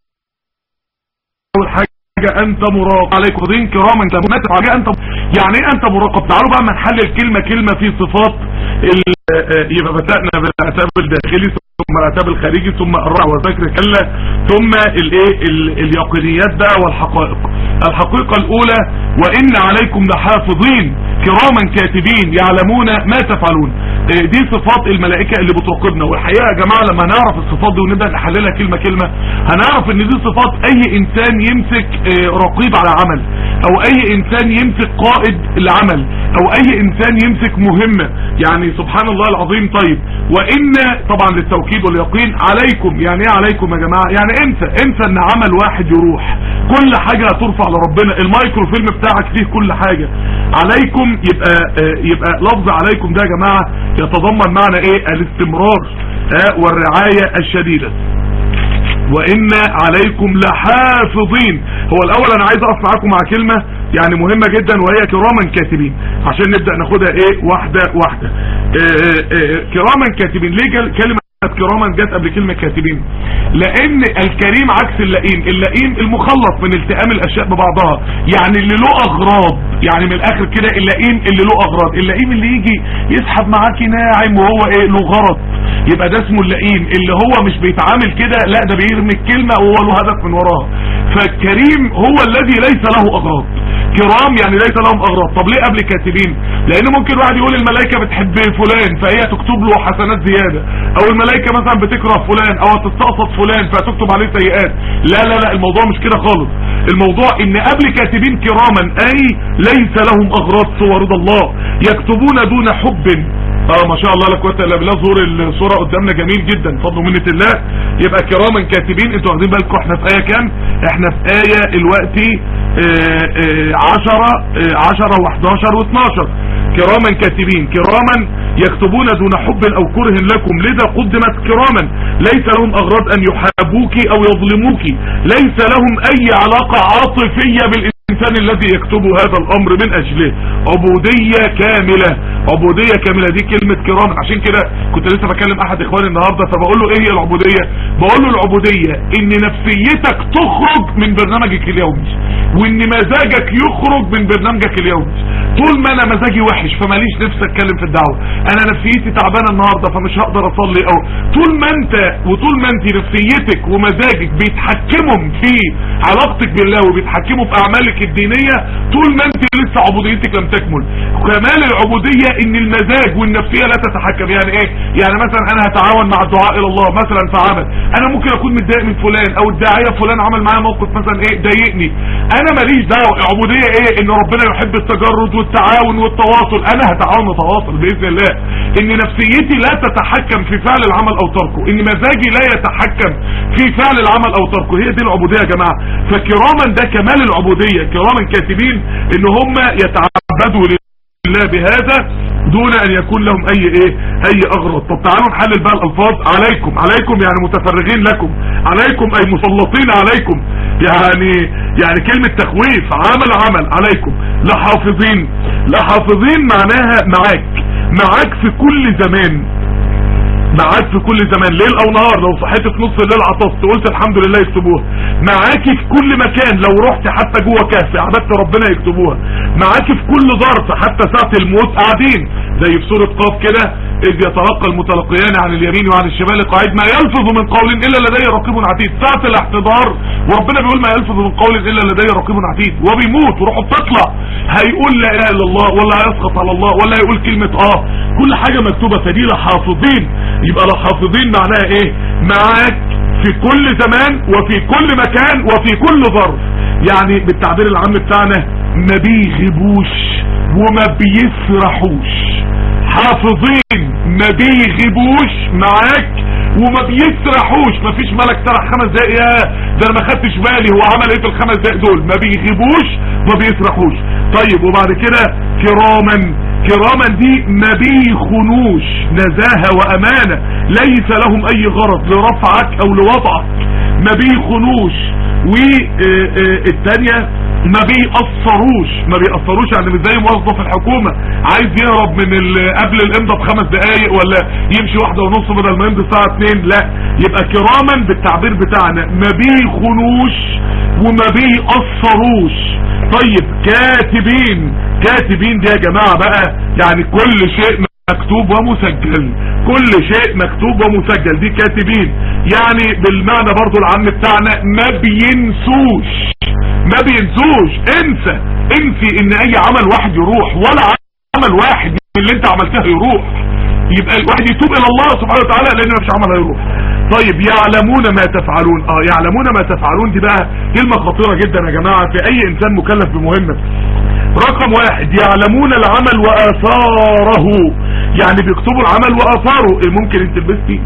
اول حاجة انت مراقب، عليكم حافظين كراما انت انت يعني ايه انت مراقب؟ تعالوا بقى ما نحلل كلمة كلمة في صفات. يبقى بدأنا بالعتاب الداخلي، ثم العتاب الخارجي، ثم الرع والذكر كلا، ثم الايه اليقينيات بقى والحقائق. الحقيقة الاولى وان عليكم لحافظين كراما كاتبين يعلمون ما تفعلون. دي صفات الملائكة اللي بتراقبنا. والحقيقة يا جماعة لما نعرف الصفات دي ونبدأ نحللها كلمة كلمة هنعرف ان دي صفات اي انسان يمسك رقيب على عمل، او اي انسان يمسك قائد العمل، او اي انسان يمسك مهمة. يعني سبحان الله العظيم. طيب وان طبعا للتوكيد واليقين. عليكم يعني ايه عليكم يا جماعة؟ يعني انسى انسى ان عمل واحد يروح، كل حاجة هترفع لربنا. المايكرو فيلم بتاعك فيه كل حاجة. عليكم يبقى يبقى لفظ عليكم ده يا جماعة يتضمن معنى ايه؟ الاستمرار والرعاية الشديدة. وإن عليكم لحافظين. هو الاول انا عايز اقف معاكم مع كلمة يعني مهمة جدا وهي كراما كاتبين، عشان نبدأ ناخدها ايه واحدة واحدة. اه اه كراما كاتبين. ليه كلمة كراما جت قبل كلمة كاتبين؟ لان الكريم عكس اللئيم. اللئيم المخلط من التئام الاشياء ببعضها، يعني اللي له اغراض. يعني من الاخر كده اللئيم اللي له اغراض. اللئيم اللي يجي يسحب معاكي ناعم وهو ايه له غرض، يبقى ده اسمه اللئيم. اللي هو مش بيتعامل كده، لا ده بيرمي الكلمة وهو له هدف من وراها. فالكريم هو الذي ليس له اغراض. كرام يعني ليس لهم اغراض. طب ليه قبل كاتبين؟ لان ممكن واحد يقول الملائكة بتحب فلان فهي تكتب له حسنات زيادة، او الملائكة مثلا بتكره فلان او تستقصد فلان فتكتب عليه سيئات. لا لا لا الموضوع مش كده خالص. الموضوع ان قبل كاتبين كراما اي ليس لهم اغراض سوى رضا الله، يكتبون دون حب. اه ما شاء الله لا قوه الا بالله. ظهور الصوره قدامنا جميل جدا فضل ومنه الله. يبقى كراما كاتبين. انتوا واخدين بالكم احنا في ايه كام؟ احنا في ايه دلوقتي عشرة عشرة وحداشر واثناشر. كراما كاتبين. كراما يكتبون دون حب او كره لكم لذا قدمت كراما. ليس لهم اغراض ان يحابوك او يظلموك، ليس لهم اي علاقة عاطفية بالانسان الذي يكتب هذا الامر من اجله. عبودية كاملة. عبودية كاملة دي كلمة كراما. عشان كده كنت لسه بكلم احد اخواني النهاردة فبقول له ايه هي العبودية؟ بقول له العبودية ان نفسيتك تخرج من برنامجك اليومي، وان مزاجك يخرج من برنامجك اليومي. طول ما انا مزاجي وحش فماليش نفسي اتكلم في الدعوة، انا نفسيتي تعبانة النهاردة فمش هقدر اصلي، او طول ما انت وطول ما انت نفسيتك ومزاجك بيتحكموا في علاقتك بالله وبيتحكموا في اعمالك الدينية، طول ما انت لسه عبوديتك لم تكمل. كمال العبودية ان المزاج والنفسية لا تتحكم. يعني ايه؟ يعني مثلا انا هتعاون مع الدعاء الى الله مثلا في عمل، انا ممكن اكون متضايق من فلان او الداعية فلان عمل معايا موقف مثلا ايه ضايقني، انا ماليش دعوه. عبودية ايه؟ ان ربنا يحب التجرد والتعاون والتواصل، انا هتعاون وتواصل باذن الله. ان نفسيتي لا تتحكم في فعل العمل او تركه، ان مزاجي لا يتحكم في فعل العمل او تركه. هي دي العبودية يا جماعة. فكراما ده كمال العبودية. كراما كاتبين ان هم يتعبدوا لله بهذا دون ان يكون لهم اي ايه اي اغراض. طب تعالوا نحلل بقى الالفاظ. عليكم. عليكم يعني متفرغين لكم. عليكم اي مسلطين عليكم. يعني يعني كلمة تخويف. عمل عمل عليكم. لحافظين. لحافظين معناها معاك. معاك في كل زمان. معاك في كل زمان ليل او نهار. لو صحيت في نص الليل عطست قلت الحمد لله يكتبوها. معاكي في كل مكان. لو رحت حتى جوه كهف عبدت ربنا يكتبوها. معاكي في كل ظرف حتى ساعة الموت قاعدين زي في سورة قاف كده اذ يتلقى المتلقيان عن اليمين وعن الشمال قاعد ما يلفظ من قول الا لديه رقيب عتيد. ساعة الاحتضار وربنا بيقول ما يلفظ من قول الا لديه رقيب عتيد. وبيموت وروحه بتطلع هيقول لا اله الا الله ولا هيسخط على الله ولا هيقول كلمة اه. كل حاجة مكتوبة. فدي لحافظين. يبقى لحافظين معناها ايه؟ معاك في كل زمان وفي كل مكان وفي كل ظرف. يعني بالتعبير العام بتاعنا ما بيغيبوش وما بيسرحوش. حافظين ما بيغيبوش معاك وما بيسرحوش. ما فيش ملك سرح خمس دقايق ده انا ما خدتش بالي هو عمل ايه في الخمس دقايق دول. ما بيغيبوش ما بيسرحوش. طيب وبعد كده كراما، كراما دي ما بيخونوش، نزاهة وامانة، ليس لهم اي غرض لرفعك او لوضعك، ما بيخونوش. والتانية ما بيقصروش، ما بيقصروش يعني مش زي موظف الحكومة عايز يهرب من قبل الامضة بخمس دقايق ولا يمشي واحدة ونص بدل ما يمضي الساعة اتنين. لا، يبقى كراما بالتعبير بتاعنا ما بيخونوش وما بيقصروش. طيب كاتبين، كاتبين دي يا جماعة بقى يعني كل شيء مكتوب ومسجل، كل شيء مكتوب ومسجل، دي كاتبين. يعني بالمعنى برضو العام بتاعنا ما بينسوش، ما بينسوش. انسى، انسي ان اي عمل واحد يروح، ولا عمل واحد من اللي انت عملتها يروح. يبقى الواحد يتوب الى الله سبحانه وتعالى لان ما فيش عمل هيروح. طيب يعلمون ما تفعلون، اه يعلمون ما تفعلون دي بقى كلمة خطيرة جدا يا جماعة في اي انسان مكلف بمهمة. رقم واحد يعلمون العمل واثاره، يعني بيكتبوا العمل واثاره. ممكن انت تلبسي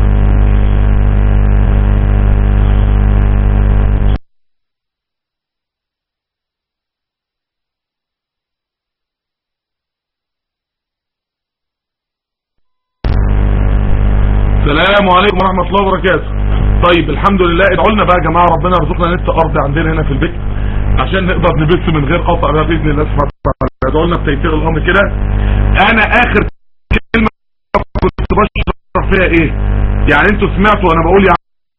السلام عليكم ورحمة الله وبركاته. طيب الحمد لله، ادعوا لنا بقى يا جماعة ربنا يرزقنا نت ارض عندنا هنا في البيت عشان نقدر نبث من غير قطع بقى باذن الله سبحانه وتعالى. ادعوا لنا بتيسير الامر كده. انا اخر كلمة كنت بشرح فيها ايه؟ يعني انتوا سمعتوا وانا بقول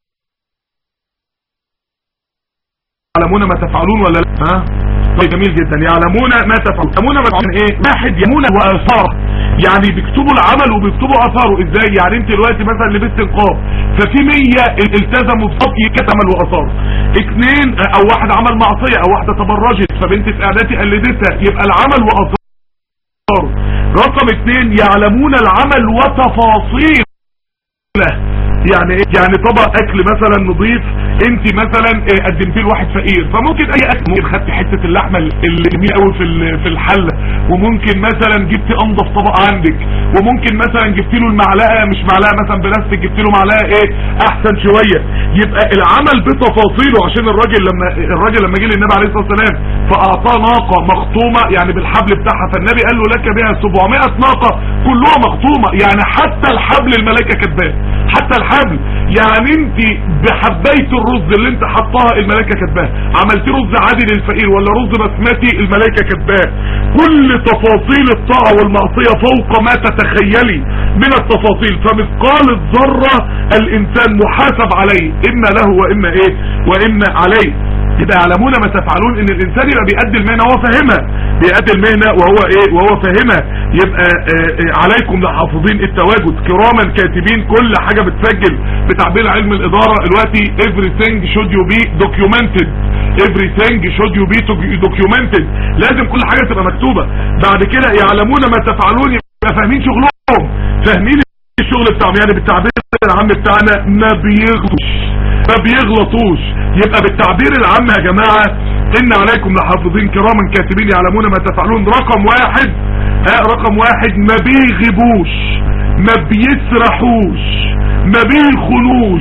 يعلمون ما تفعلون ولا لا؟ ها؟ طيب جميل جدا. يعلمون ما تفعلون، يعلمون ما تفعلون ايه؟ واحد يعلمون واثاره، يعني بيكتبوا العمل وبيكتبوا اثاره. ازاي؟ يعني انت دلوقتي مثلا لبست نقاب ففي مية التزموا بصدق كتمل واثاره، اتنين او واحد عمل معصية او واحدة تبرجت فبنت في اعدادي قلدتها، يبقى العمل واثاره. رقم اتنين يعلمون العمل وتفاصيله، يعني ايه؟ يعني طبق اكل مثلا نضيف انت مثلا قدمتيه لواحد فقير، فممكن اي اكل، ممكن خدت حته اللحمه اللي جميله قوي في في الحله، وممكن مثلا جبت انضف طبق عندك، وممكن مثلا جبت له المعلقه مش معلقه مثلا بلاستيك، جبت له معلقه ايه احسن شويه. يبقى العمل بتفاصيله. عشان الراجل لما الراجل لما جه للنبي عليه الصلاه والسلام فاعطاه ناقه مخطومه يعني بالحبل بتاعها، فالنبي قال له لك بها سبعمائة ناقه كلها مخطومه، يعني حتى الحبل الملائكه كاتباه، حتى الحبل. يعني انت بحبايه الرز اللي انت حطها الملائكه كاتباه، عملت رز عادي للفقير ولا رز بسمتي الملائكه كاتباه. كل تفاصيل الطاعه والمعصيه فوق ما تتخيلي من التفاصيل، فمثقال الذره الانسان محاسب عليه، اما له واما ايه واما عليه. يبقى يعلمون ما تفعلون ان الانسان يبقى بيأدي المهنه وهو فاهمها، بيأدي المهنه وهو ايه وهو فاهمها. يبقى آآ آآ عليكم لحافظين التواجد كراما كاتبين، كل حاجه بتسجل. بتعبير علم الاداره دلوقتي everything should you be documented، everything should you be documented، لازم كل حاجه تبقى مكتوبه. بعد كده يعلمون ما تفعلون، يبقى فاهمين شغلهم، فاهمين الشغل بتاعهم. يعني بالتعبير العام بتاعنا ما بيغلطوش ما بيغلطوش. يبقى بالتعبير العام يا جماعة ان عليكم لحافظين كراما كاتبين يعلمون ما تفعلون. رقم واحد ها رقم واحد ما بيغيبوش، ما بيسرحوش، ما بيخونوش،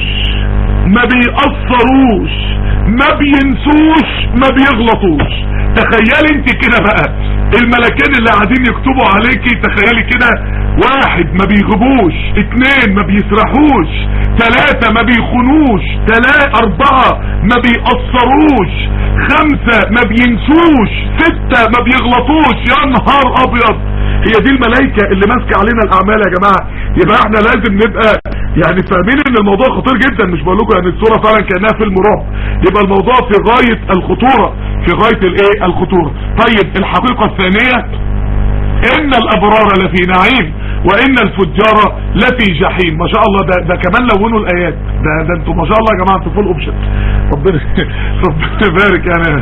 ما بيقصروش، ما بينسوش، ما بيغلطوش. تخيلي انت كده بقى الملكين اللي قاعدين يكتبوا عليكي، تخيلي كده واحد ما بيغيبوش، اتنين ما بيسرحوش، تلاتة ما بيخونوش، تلاتة اربعة ما بيقصروش، خمسة ما بينسوش، ستة ما بيغلطوش. يا نهار ابيض، هي دي الملائكة اللي ماسكة علينا الاعمال يا جماعة. يبقى احنا لازم نبقى يعني فاهمين ان الموضوع خطير جدا. مش بقول لكم يعني الصورة فعلا كأنها فيلم رعب، يبقى الموضوع في غاية الخطورة، في غاية الايه الخطورة. طيب الحقيقة الثانية ان الابرار لفي نعيم وان الفجار لفي جحيم. ما شاء الله، ده ده كمان لونوا الايات، ده ده انتوا ما شاء الله يا جماعه انتوا فول اوبشن. ربنا ربنا يبارك يعني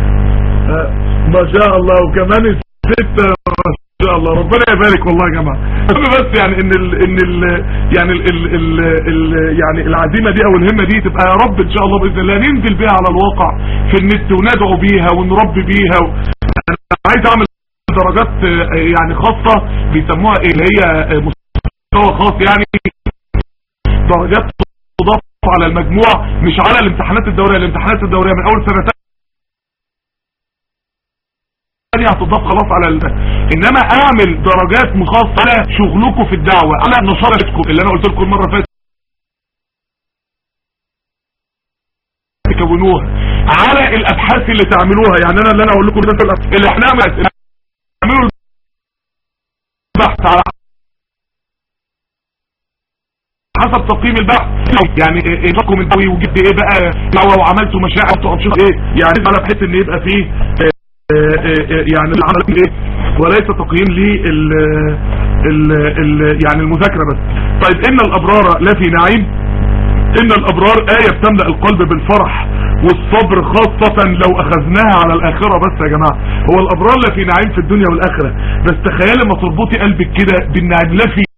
ما شاء الله. وكمان الستة ما شاء الله، ربنا يبارك والله يا جماعه. بس يعني ان ال ان ال يعني ال ال ال ال يعني العزيمه دي او الهمه دي تبقى يا رب ان شاء الله باذن الله ننزل بيها على الواقع في النت وندعو بيها ونربي بيها. انا عايز اعمل درجات يعني خاصة بيسموها ايه اللي هي مستوى خاص، يعني درجات تضاف على المجموع مش على الامتحانات الدورية. الامتحانات الدورية من اول سنة تانية هتضاف خلاص على ال... انما اعمل درجات مخصصة على شغلكم في الدعوة، على نشاطكم اللي انا قلت لكم المرة اللي فاتت تكونوها، على الابحاث اللي تعملوها. يعني انا اللي انا اقول لكم مثلا اللي احنا نعملوا البحث على حسب تقييم البحث، يعني انكم انتوا وجبت ايه بقى وعملتوا مشاعر وانشطه ايه، يعني على بحيث ان يبقى فيه يعني العمل ايه وليس تقييم لل ال يعني المذاكره بس. طيب ان الابرار لا في نعيم، ان الابرار آية بتملأ القلب بالفرح والصبر، خاصة لو اخذناها على الاخرة. بس يا جماعة هو الابرار لا في نعيم في الدنيا والاخرة، بس تخيل لما تربطي قلبك كده بالنعيم لا في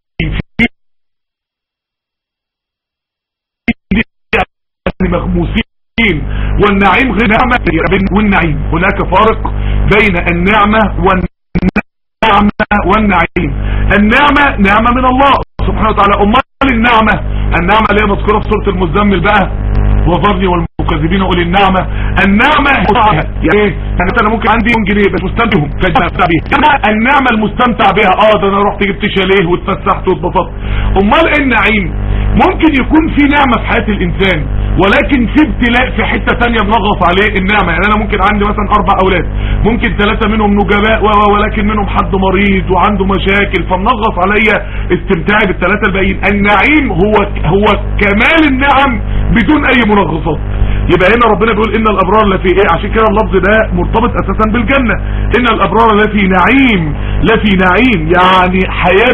مغموسين والنعيم غير نعمة. والنعيم هناك فارق بين النعمة والنعمة والنعيم. النعمة نعمة من الله سبحانه وتعالى، امال النعمة النعمة اللي هي مذكورة في سورة المزمل بقى وذرني والمكذبين اولي النعمة. النعمة يعني ايه؟ يعني انا ممكن عندي مليون جنيه بس مستمتع بهم فاستمتع بيها. النعمة المستمتع بيها اه ده انا رحت جبت شاليه واتفسحت واتبسطت. امال النعيم ممكن يكون في نعمة في حياة الانسان ولكن في ابتلاء في حتة تانية بنغص عليه النعمة. يعني انا ممكن عندي مثلا اربع اولاد، ممكن ثلاثة منهم نجباء ولكن منهم حد مريض وعنده مشاكل فمنغص عليا استمتاعي بالثلاثة الباقيين. النعيم هو هو كمال النعم بدون اي منغصات. يبقى هنا ربنا بيقول ان الابرار لا في ايه، عشان كده اللفظ ده مرتبط اساسا بالجنة. ان الابرار لا في نعيم، لا في نعيم يعني حياة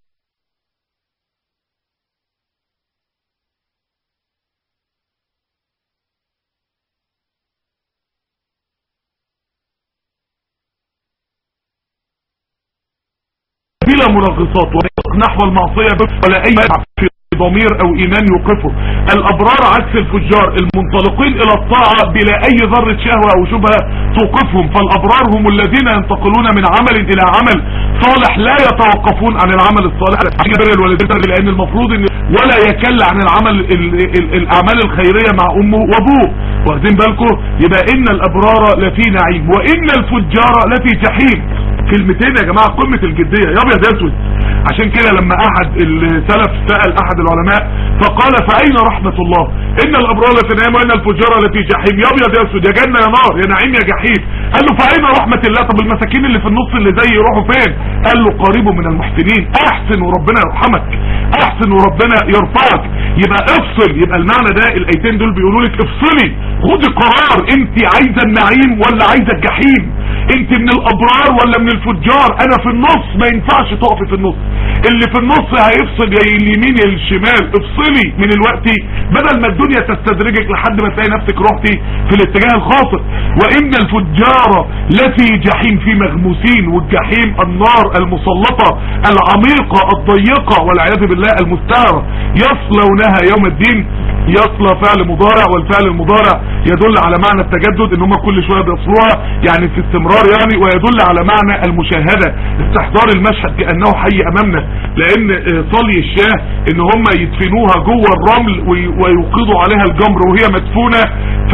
بلا منغصات نحو المعصية ولا اي في ضمير او ايمان يوقفه. الابرار عكس الفجار المنطلقين الى الطاعة بلا اي ذرة شهوة او شبهة توقفهم. فالابرار هم الذين ينتقلون من عمل الى عمل صالح لا يتوقفون عن العمل الصالح، لان المفروض ان ولا يكل عن العمل ال ال الاعمال الخيرية مع امه وابوه. واخدين بالكم؟ يبقى ان الابرار لفي نعيم وان الفجار لفي جحيم. كلمتين يا جماعة قمة الجدية يا ابيض يا اسود. عشان كده لما احد السلف سأل احد العلماء فقال فاين رحمة الله؟ ان الابرار لفي نعيم وان الفجار لفي جحيم. يا ابيض يا اسود، يا جنة يا نار، يا نعيم يا جحيم. قال له فاين رحمة الله؟ طب المساكين اللي في النص اللي زي يروحوا فين؟ قال له قريب من المحسنين. احسن وربنا يرحمك، احسن وربنا يرفعك. يبقى افصل. يبقى المعنى ده الايتين دول بيقولوا لك افصلي، خدي قرار، انت عايزة النعيم ولا عايزة الجحيم؟ انت من الابرار ولا من الفجار؟ انا في النص، ما ينفعش تقفي في النص. اللي في النص هيفصل يا اليمين يا الشمال. افصلي من الوقت بدل ما الدنيا تستدرجك لحد ما تلاقي نفسك رحتي في الاتجاه الخاطئ. وان الفجار لفي جحيم في مغموسين. والجحيم النار المسلطة العميقة الضيقة والعياذ بالله المستعرة يصلونها يوم الدين. يصلى فعل مضارع، والفعل المضارع يدل على معنى التجدد ان هم كل شوية بيصلوها يعني في استمرار يعني، ويدل على معنى المشاهدة استحضار المشهد كأنه حي امامنا. لان صلي الشاه ان هم يدفنوها جوه الرمل ويوقظوا عليها الجمر وهي مدفونة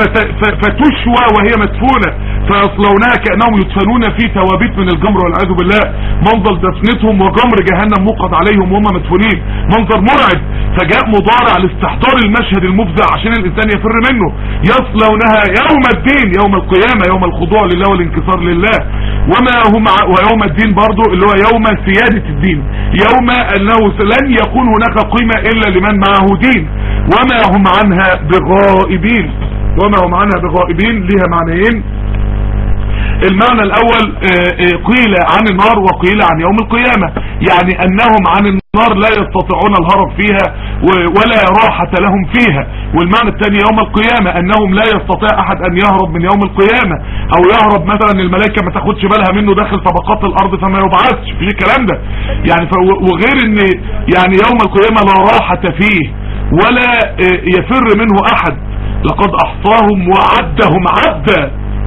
فتشوى وهي مدفونة فيصلونها كأنهم يدفنون في ثوابت من الجمر والعياذ بالله. منظر دفنتهم وجمر جهنم موقد عليهم وهم مدفونين، منظر مرعب. فجاء مضارع لاستحضار المشهد المفزع عشان الانسان يفر منه. يصلونها يوم الدين، يوم القيامة، يوم الخضوع لله والانكسار لله. وما هم ويوم الدين برضو اللي هو يوم سيادة الدين، يوم انه لن يكون هناك قيمة الا لمن معه دين. وما هم عنها بغائبين. وما هم عنها بغائبين ليها معنيين. المعنى الاول قيل عن النار وقيل عن يوم القيامة، يعني انهم عن النار لا يستطيعون الهرب فيها ولا راحة لهم فيها. والمعنى الثاني يوم القيامة انهم لا يستطيع احد ان يهرب من يوم القيامة، او يهرب مثلا الملائكة ما تاخدش بالها منه داخل طبقات الارض فما يبعثش في الكلام ده يعني. وغير ان يعني يوم القيامة لا راحة فيه ولا يفر منه احد. لقد احصاهم وعدهم عدا.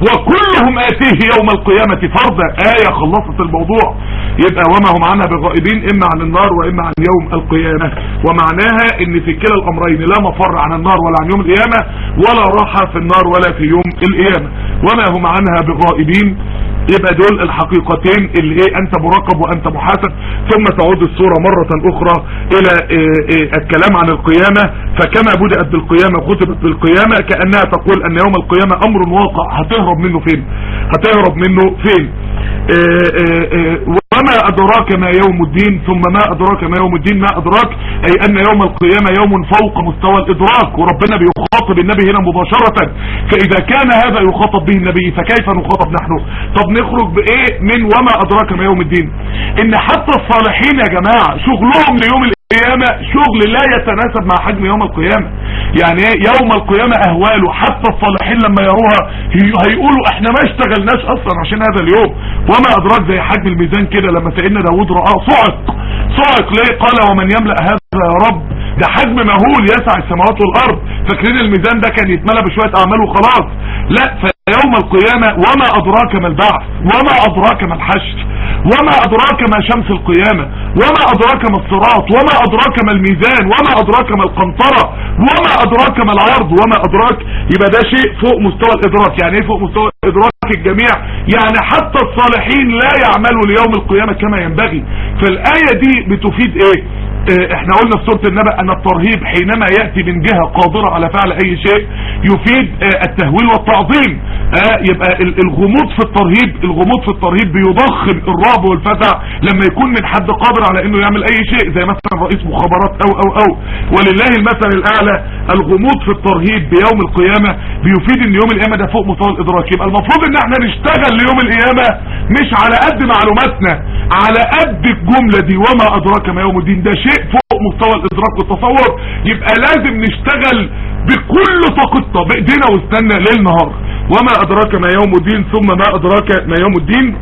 وكلهم آتيه يوم القيامة فردا. آية خلصت الموضوع. يبقى وما هم عنها بغائبين، إما عن النار وإما عن يوم القيامة. ومعناها إن في كلا الأمرين لا مفر عن النار ولا عن يوم القيامة، ولا راحة في النار ولا في يوم القيامة. وما هم عنها بغائبين، يبقى دول الحقيقتين اللي ايه، انت مراقب وانت محاسب. ثم تعود الصورة مرة اخرى الى إيه إيه الكلام عن القيامة. فكما بدأت بالقيامة ختمت بالقيامة، كأنها تقول ان يوم القيامة امر واقع، هتهرب منه فين؟ هتهرب منه فين؟ إيه إيه إيه وما أدراك ما يوم الدين. ثم ما أدراك ما يوم الدين، ما أدراك أي أن يوم القيامة يوم فوق مستوى الإدراك، وربنا بيخاطب النبي هنا مباشرة. فإذا كان هذا يخاطب به النبي فكيف نخاطب نحن؟ طب نخرج بإيه من وما أدراك ما يوم الدين؟ إن حتى الصالحين يا جماعة شغلهم ليوم القيامة شغل لا يتناسب مع حجم يوم القيامة. يعني يوم القيامة أهواله حتى الصالحين لما يروها هيقولوا احنا ما اشتغلناش اصلا عشان هذا اليوم. وما ادراك زي حجم الميزان كده، لما سيدنا داود رآه صعق صعق ليه؟ قال ومن يملأ هذا يا رب؟ ده حجم مهول يسع السماوات والارض. فاكرين الميزان ده كان يتملى بشوية اعمال وخلاص؟ لا، فيوم القيامة وما ادراك ما البعث، وما ادراك ما الحشر، وما ادراك ما شمس القيامة، وما ادراك ما الصراط، وما ادراك ما الميزان، وما ادراك ما القنطرة، وما ادراك ما العرض، وما ادراك. يبقى ده شيء فوق مستوى الادراك. يعني ايه فوق مستوى الادراك الجميع؟ يعني حتى الصالحين لا يعملوا ليوم القيامة كما ينبغي. فالآية دي بتفيد ايه؟ اه احنا قلنا في سورة النبأ ان الترهيب حينما يأتي من جهة قادرة على فعل اي شيء يفيد اه التهويل والتعظيم. اه يبقى الغموض في الترهيب الغموض في الترهيب بيضخم الرعب والفزع لما يكون من حد قادر على انه يعمل اي شيء، زي مثلا رئيس مخابرات او او او ولله المثل الاعلى. الغموض في الترهيب بيوم القيامة بيفيد ان يوم القيامة ده فوق مستوى الادراك. يبقى المفروض ان احنا نشتغل ليوم القيامة مش على قد معلوماتنا، على قد الجملة دي وما ادراك ما يوم الدين، ده شيء فوق مستوى الادراك والتصور. يبقى لازم نشتغل بكل طاقتنا بايدينا واستنى ليل نهار. وما ادراك ما يوم الدين، ثم ما ادراك ما يوم الدين.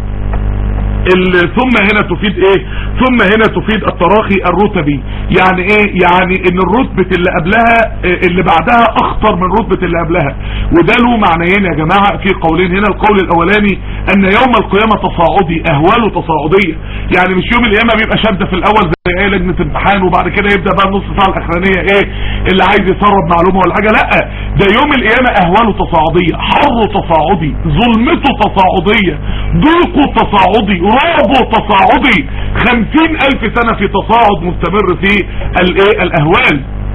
ثم هنا تفيد ايه؟ ثم هنا تفيد التراخي الرتبي. يعني ايه؟ يعني ان الرتبة اللي قبلها اللي بعدها اخطر من رتبة اللي قبلها. وده له معنيين يا جماعة في قولين هنا. القول الاولاني ان يوم القيامة تصاعدي، اهواله تصاعدية. يعني مش يوم القيامة بيبقى شدة في الاول زي ايه لجنة امتحان وبعد كده يبدأ بقى النص ساعة الاخرانية ايه اللي عايز يسرب معلومة ولا حاجة. لا، ده يوم القيامة اهواله تصاعدية، حره تصاعدي، ظلمته تصاعدية، ضيقه تصاعدي، رعبه تصاعدي. خمسين الف سنة في تصاعد مستمر في الايه الاهوال.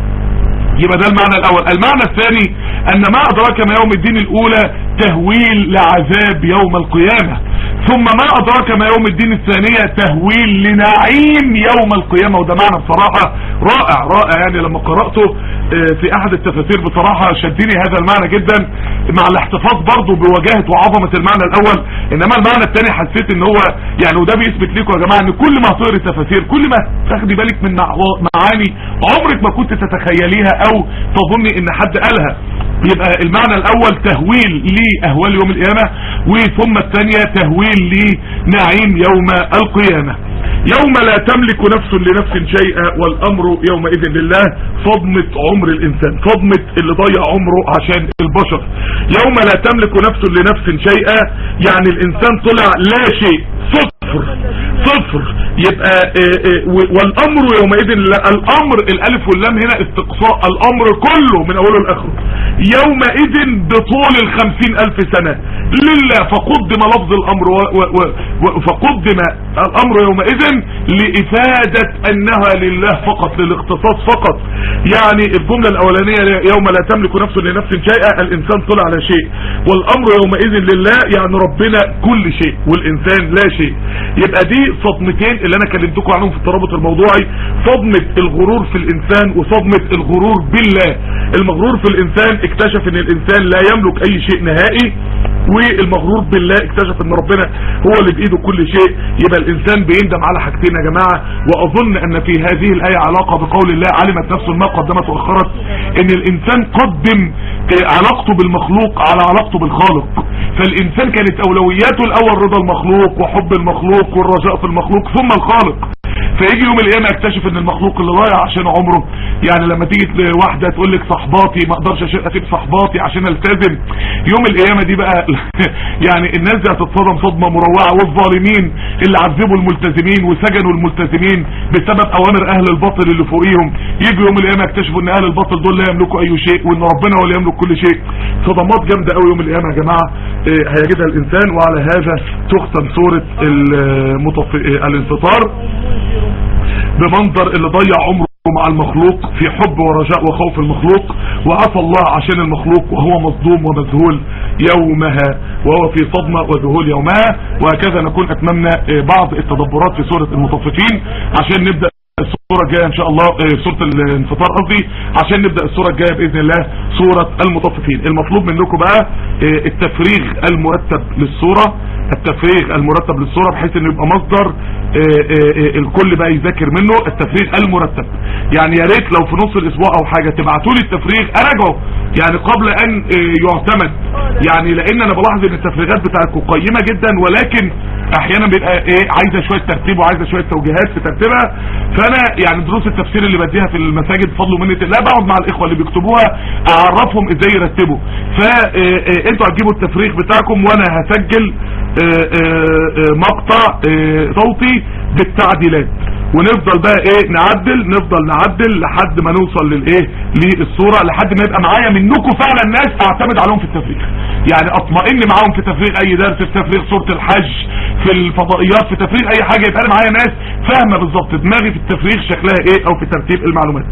يبقى ده المعنى الاول. المعنى الثاني ان ما ادراك ما يوم الدين الاولى تهويل لعذاب يوم القيامة. ثم ما ادراك ما يوم الدين الثانية تهويل لنعيم يوم القيامة. وده معنى بصراحة رائع رائع. يعني لما قرأته في احد التفاسير بصراحة شدني هذا المعنى جدا، مع الاحتفاظ برضو بوجاهة وعظمة المعنى الاول. انما المعنى الثاني حسيت ان هو يعني، وده بيثبت لكم يا جماعة ان كل ما هتقري تفاسير كل ما تاخدي بالك من معاني عمرك ما كنت تتخيليها او تظني ان حد قالها. يبقى المعنى الاول تهويل لاهوال يوم القيامة، وثم الثانية تهويل لنعيم يوم القيامة. يوم لا تملك نفس لنفس شيئا والامر يومئذ لله. صدمة عمر الانسان، صدمة اللي ضيع عمره عشان البشر. يوم لا تملك نفس لنفس شيئا يعني الانسان طلع لا شيء، صفر صفر. يبقى والامر يومئذ لله. الامر الالف واللام هنا استقصاء، الامر كله من اوله لاخره يومئذ بطول الخمسين الف سنة لله. فقدم لفظ الامر و و و فقدم الامر يومئذ لافادة انها لله فقط، للاختصاص فقط. يعني الجملة الاولانية يوم لا تملك نفس لنفس شيئا الانسان طلع لا شيء، والامر يومئذ لله يعني ربنا كل شيء والانسان لا شيء. يبقى دي صدمتين اللي انا كلمتكم عنهم في الترابط الموضوعي. صدمة الغرور في الانسان وصدمة الغرور بالله. المغرور في الانسان اكتشف ان الانسان لا يملك اي شيء نهائي، والمغرور بالله اكتشف ان ربنا هو اللي بايده كل شيء. يبقى الانسان بيندم على حاجتين يا جماعة. واظن ان في هذه الاية علاقة بقول الله علمت نفس ما قدمت واخرت. ان الانسان قدم علاقته بالمخلوق على علاقته بالخالق. فالانسان كانت اولوياته الاول رضا المخلوق وحب المخلوق والرجاء في المخلوق ثم الخالق. فيجي يوم القيامه يكتشف ان المخلوق اللي ضايع عشان عمره. يعني لما تيجي واحده تقول لك صحباتي ما اقدرش اسيب صحباتي عشان التزم، يوم القيامه دي بقى يعني الناس دي هتتصدم صدمه مروعه. والظالمين اللي عذبوا الملتزمين وسجنوا الملتزمين بسبب اوامر اهل الباطل اللي فوقيهم، يجوا يوم القيامه يكتشفوا ان اهل الباطل دول لا يملكوا اي شيء وان ربنا هو اللي يملك كل شيء. صدمات جامده قوي يوم القيامه يا جماعه هيجدها الانسان. وعلى هذا تختم سوره المطف... الانفطار بمنظر اللي ضيع عمره مع المخلوق في حب ورجاء وخوف المخلوق، وعفى الله عشان المخلوق وهو مصدوم ومذهول يومها، وهو في صدمة وذهول يومها. وهكذا نكون اتممنا بعض التدبرات في سورة المطففين عشان نبدأ السورة الجاية ان شاء الله، سورة الانفطار قصدي، عشان نبدأ السورة الجاية بإذن الله سورة المطففين. المطلوب منكم بقى التفريغ المرتب للسورة، التفريغ المرتب للسورة بحيث انه يبقى مصدر الكل بقى يذاكر منه. التفريغ المرتب يعني يا ريت لو في نص الاسبوع او حاجة تبعتوا لي التفريغ اراجعه يعني قبل ان يعتمد، يعني لان انا بلاحظ ان التفريغات بتاعتكم قيمة جدا، ولكن احيانا بيبقى ايه عايزة شوية ترتيب وعايزة شوية توجيهات في ترتيبها. فانا يعني دروس التفسير اللي بديها في المساجد بفضل ومنة الله بقعد مع الاخوة اللي بيكتبوها اعرفهم ازاي يرتبوا. فانتوا هتجيبوا التفريغ بتاعكم وانا هسجل مقطع صوتي بالتعديلات، ونفضل بقى ايه نعدل نفضل نعدل لحد ما نوصل للايه للصورة، لحد ما يبقى معايا منكم فعلا ناس اعتمد عليهم في التفريغ، يعني اطمئن معاهم في تفريغ اي درس، في تفريغ سورة الحج، في الفضائيات، في تفريغ اي حاجة، يبقى معايا ناس فاهمة بالظبط دماغي في التفريغ شكلها ايه او في ترتيب المعلومات.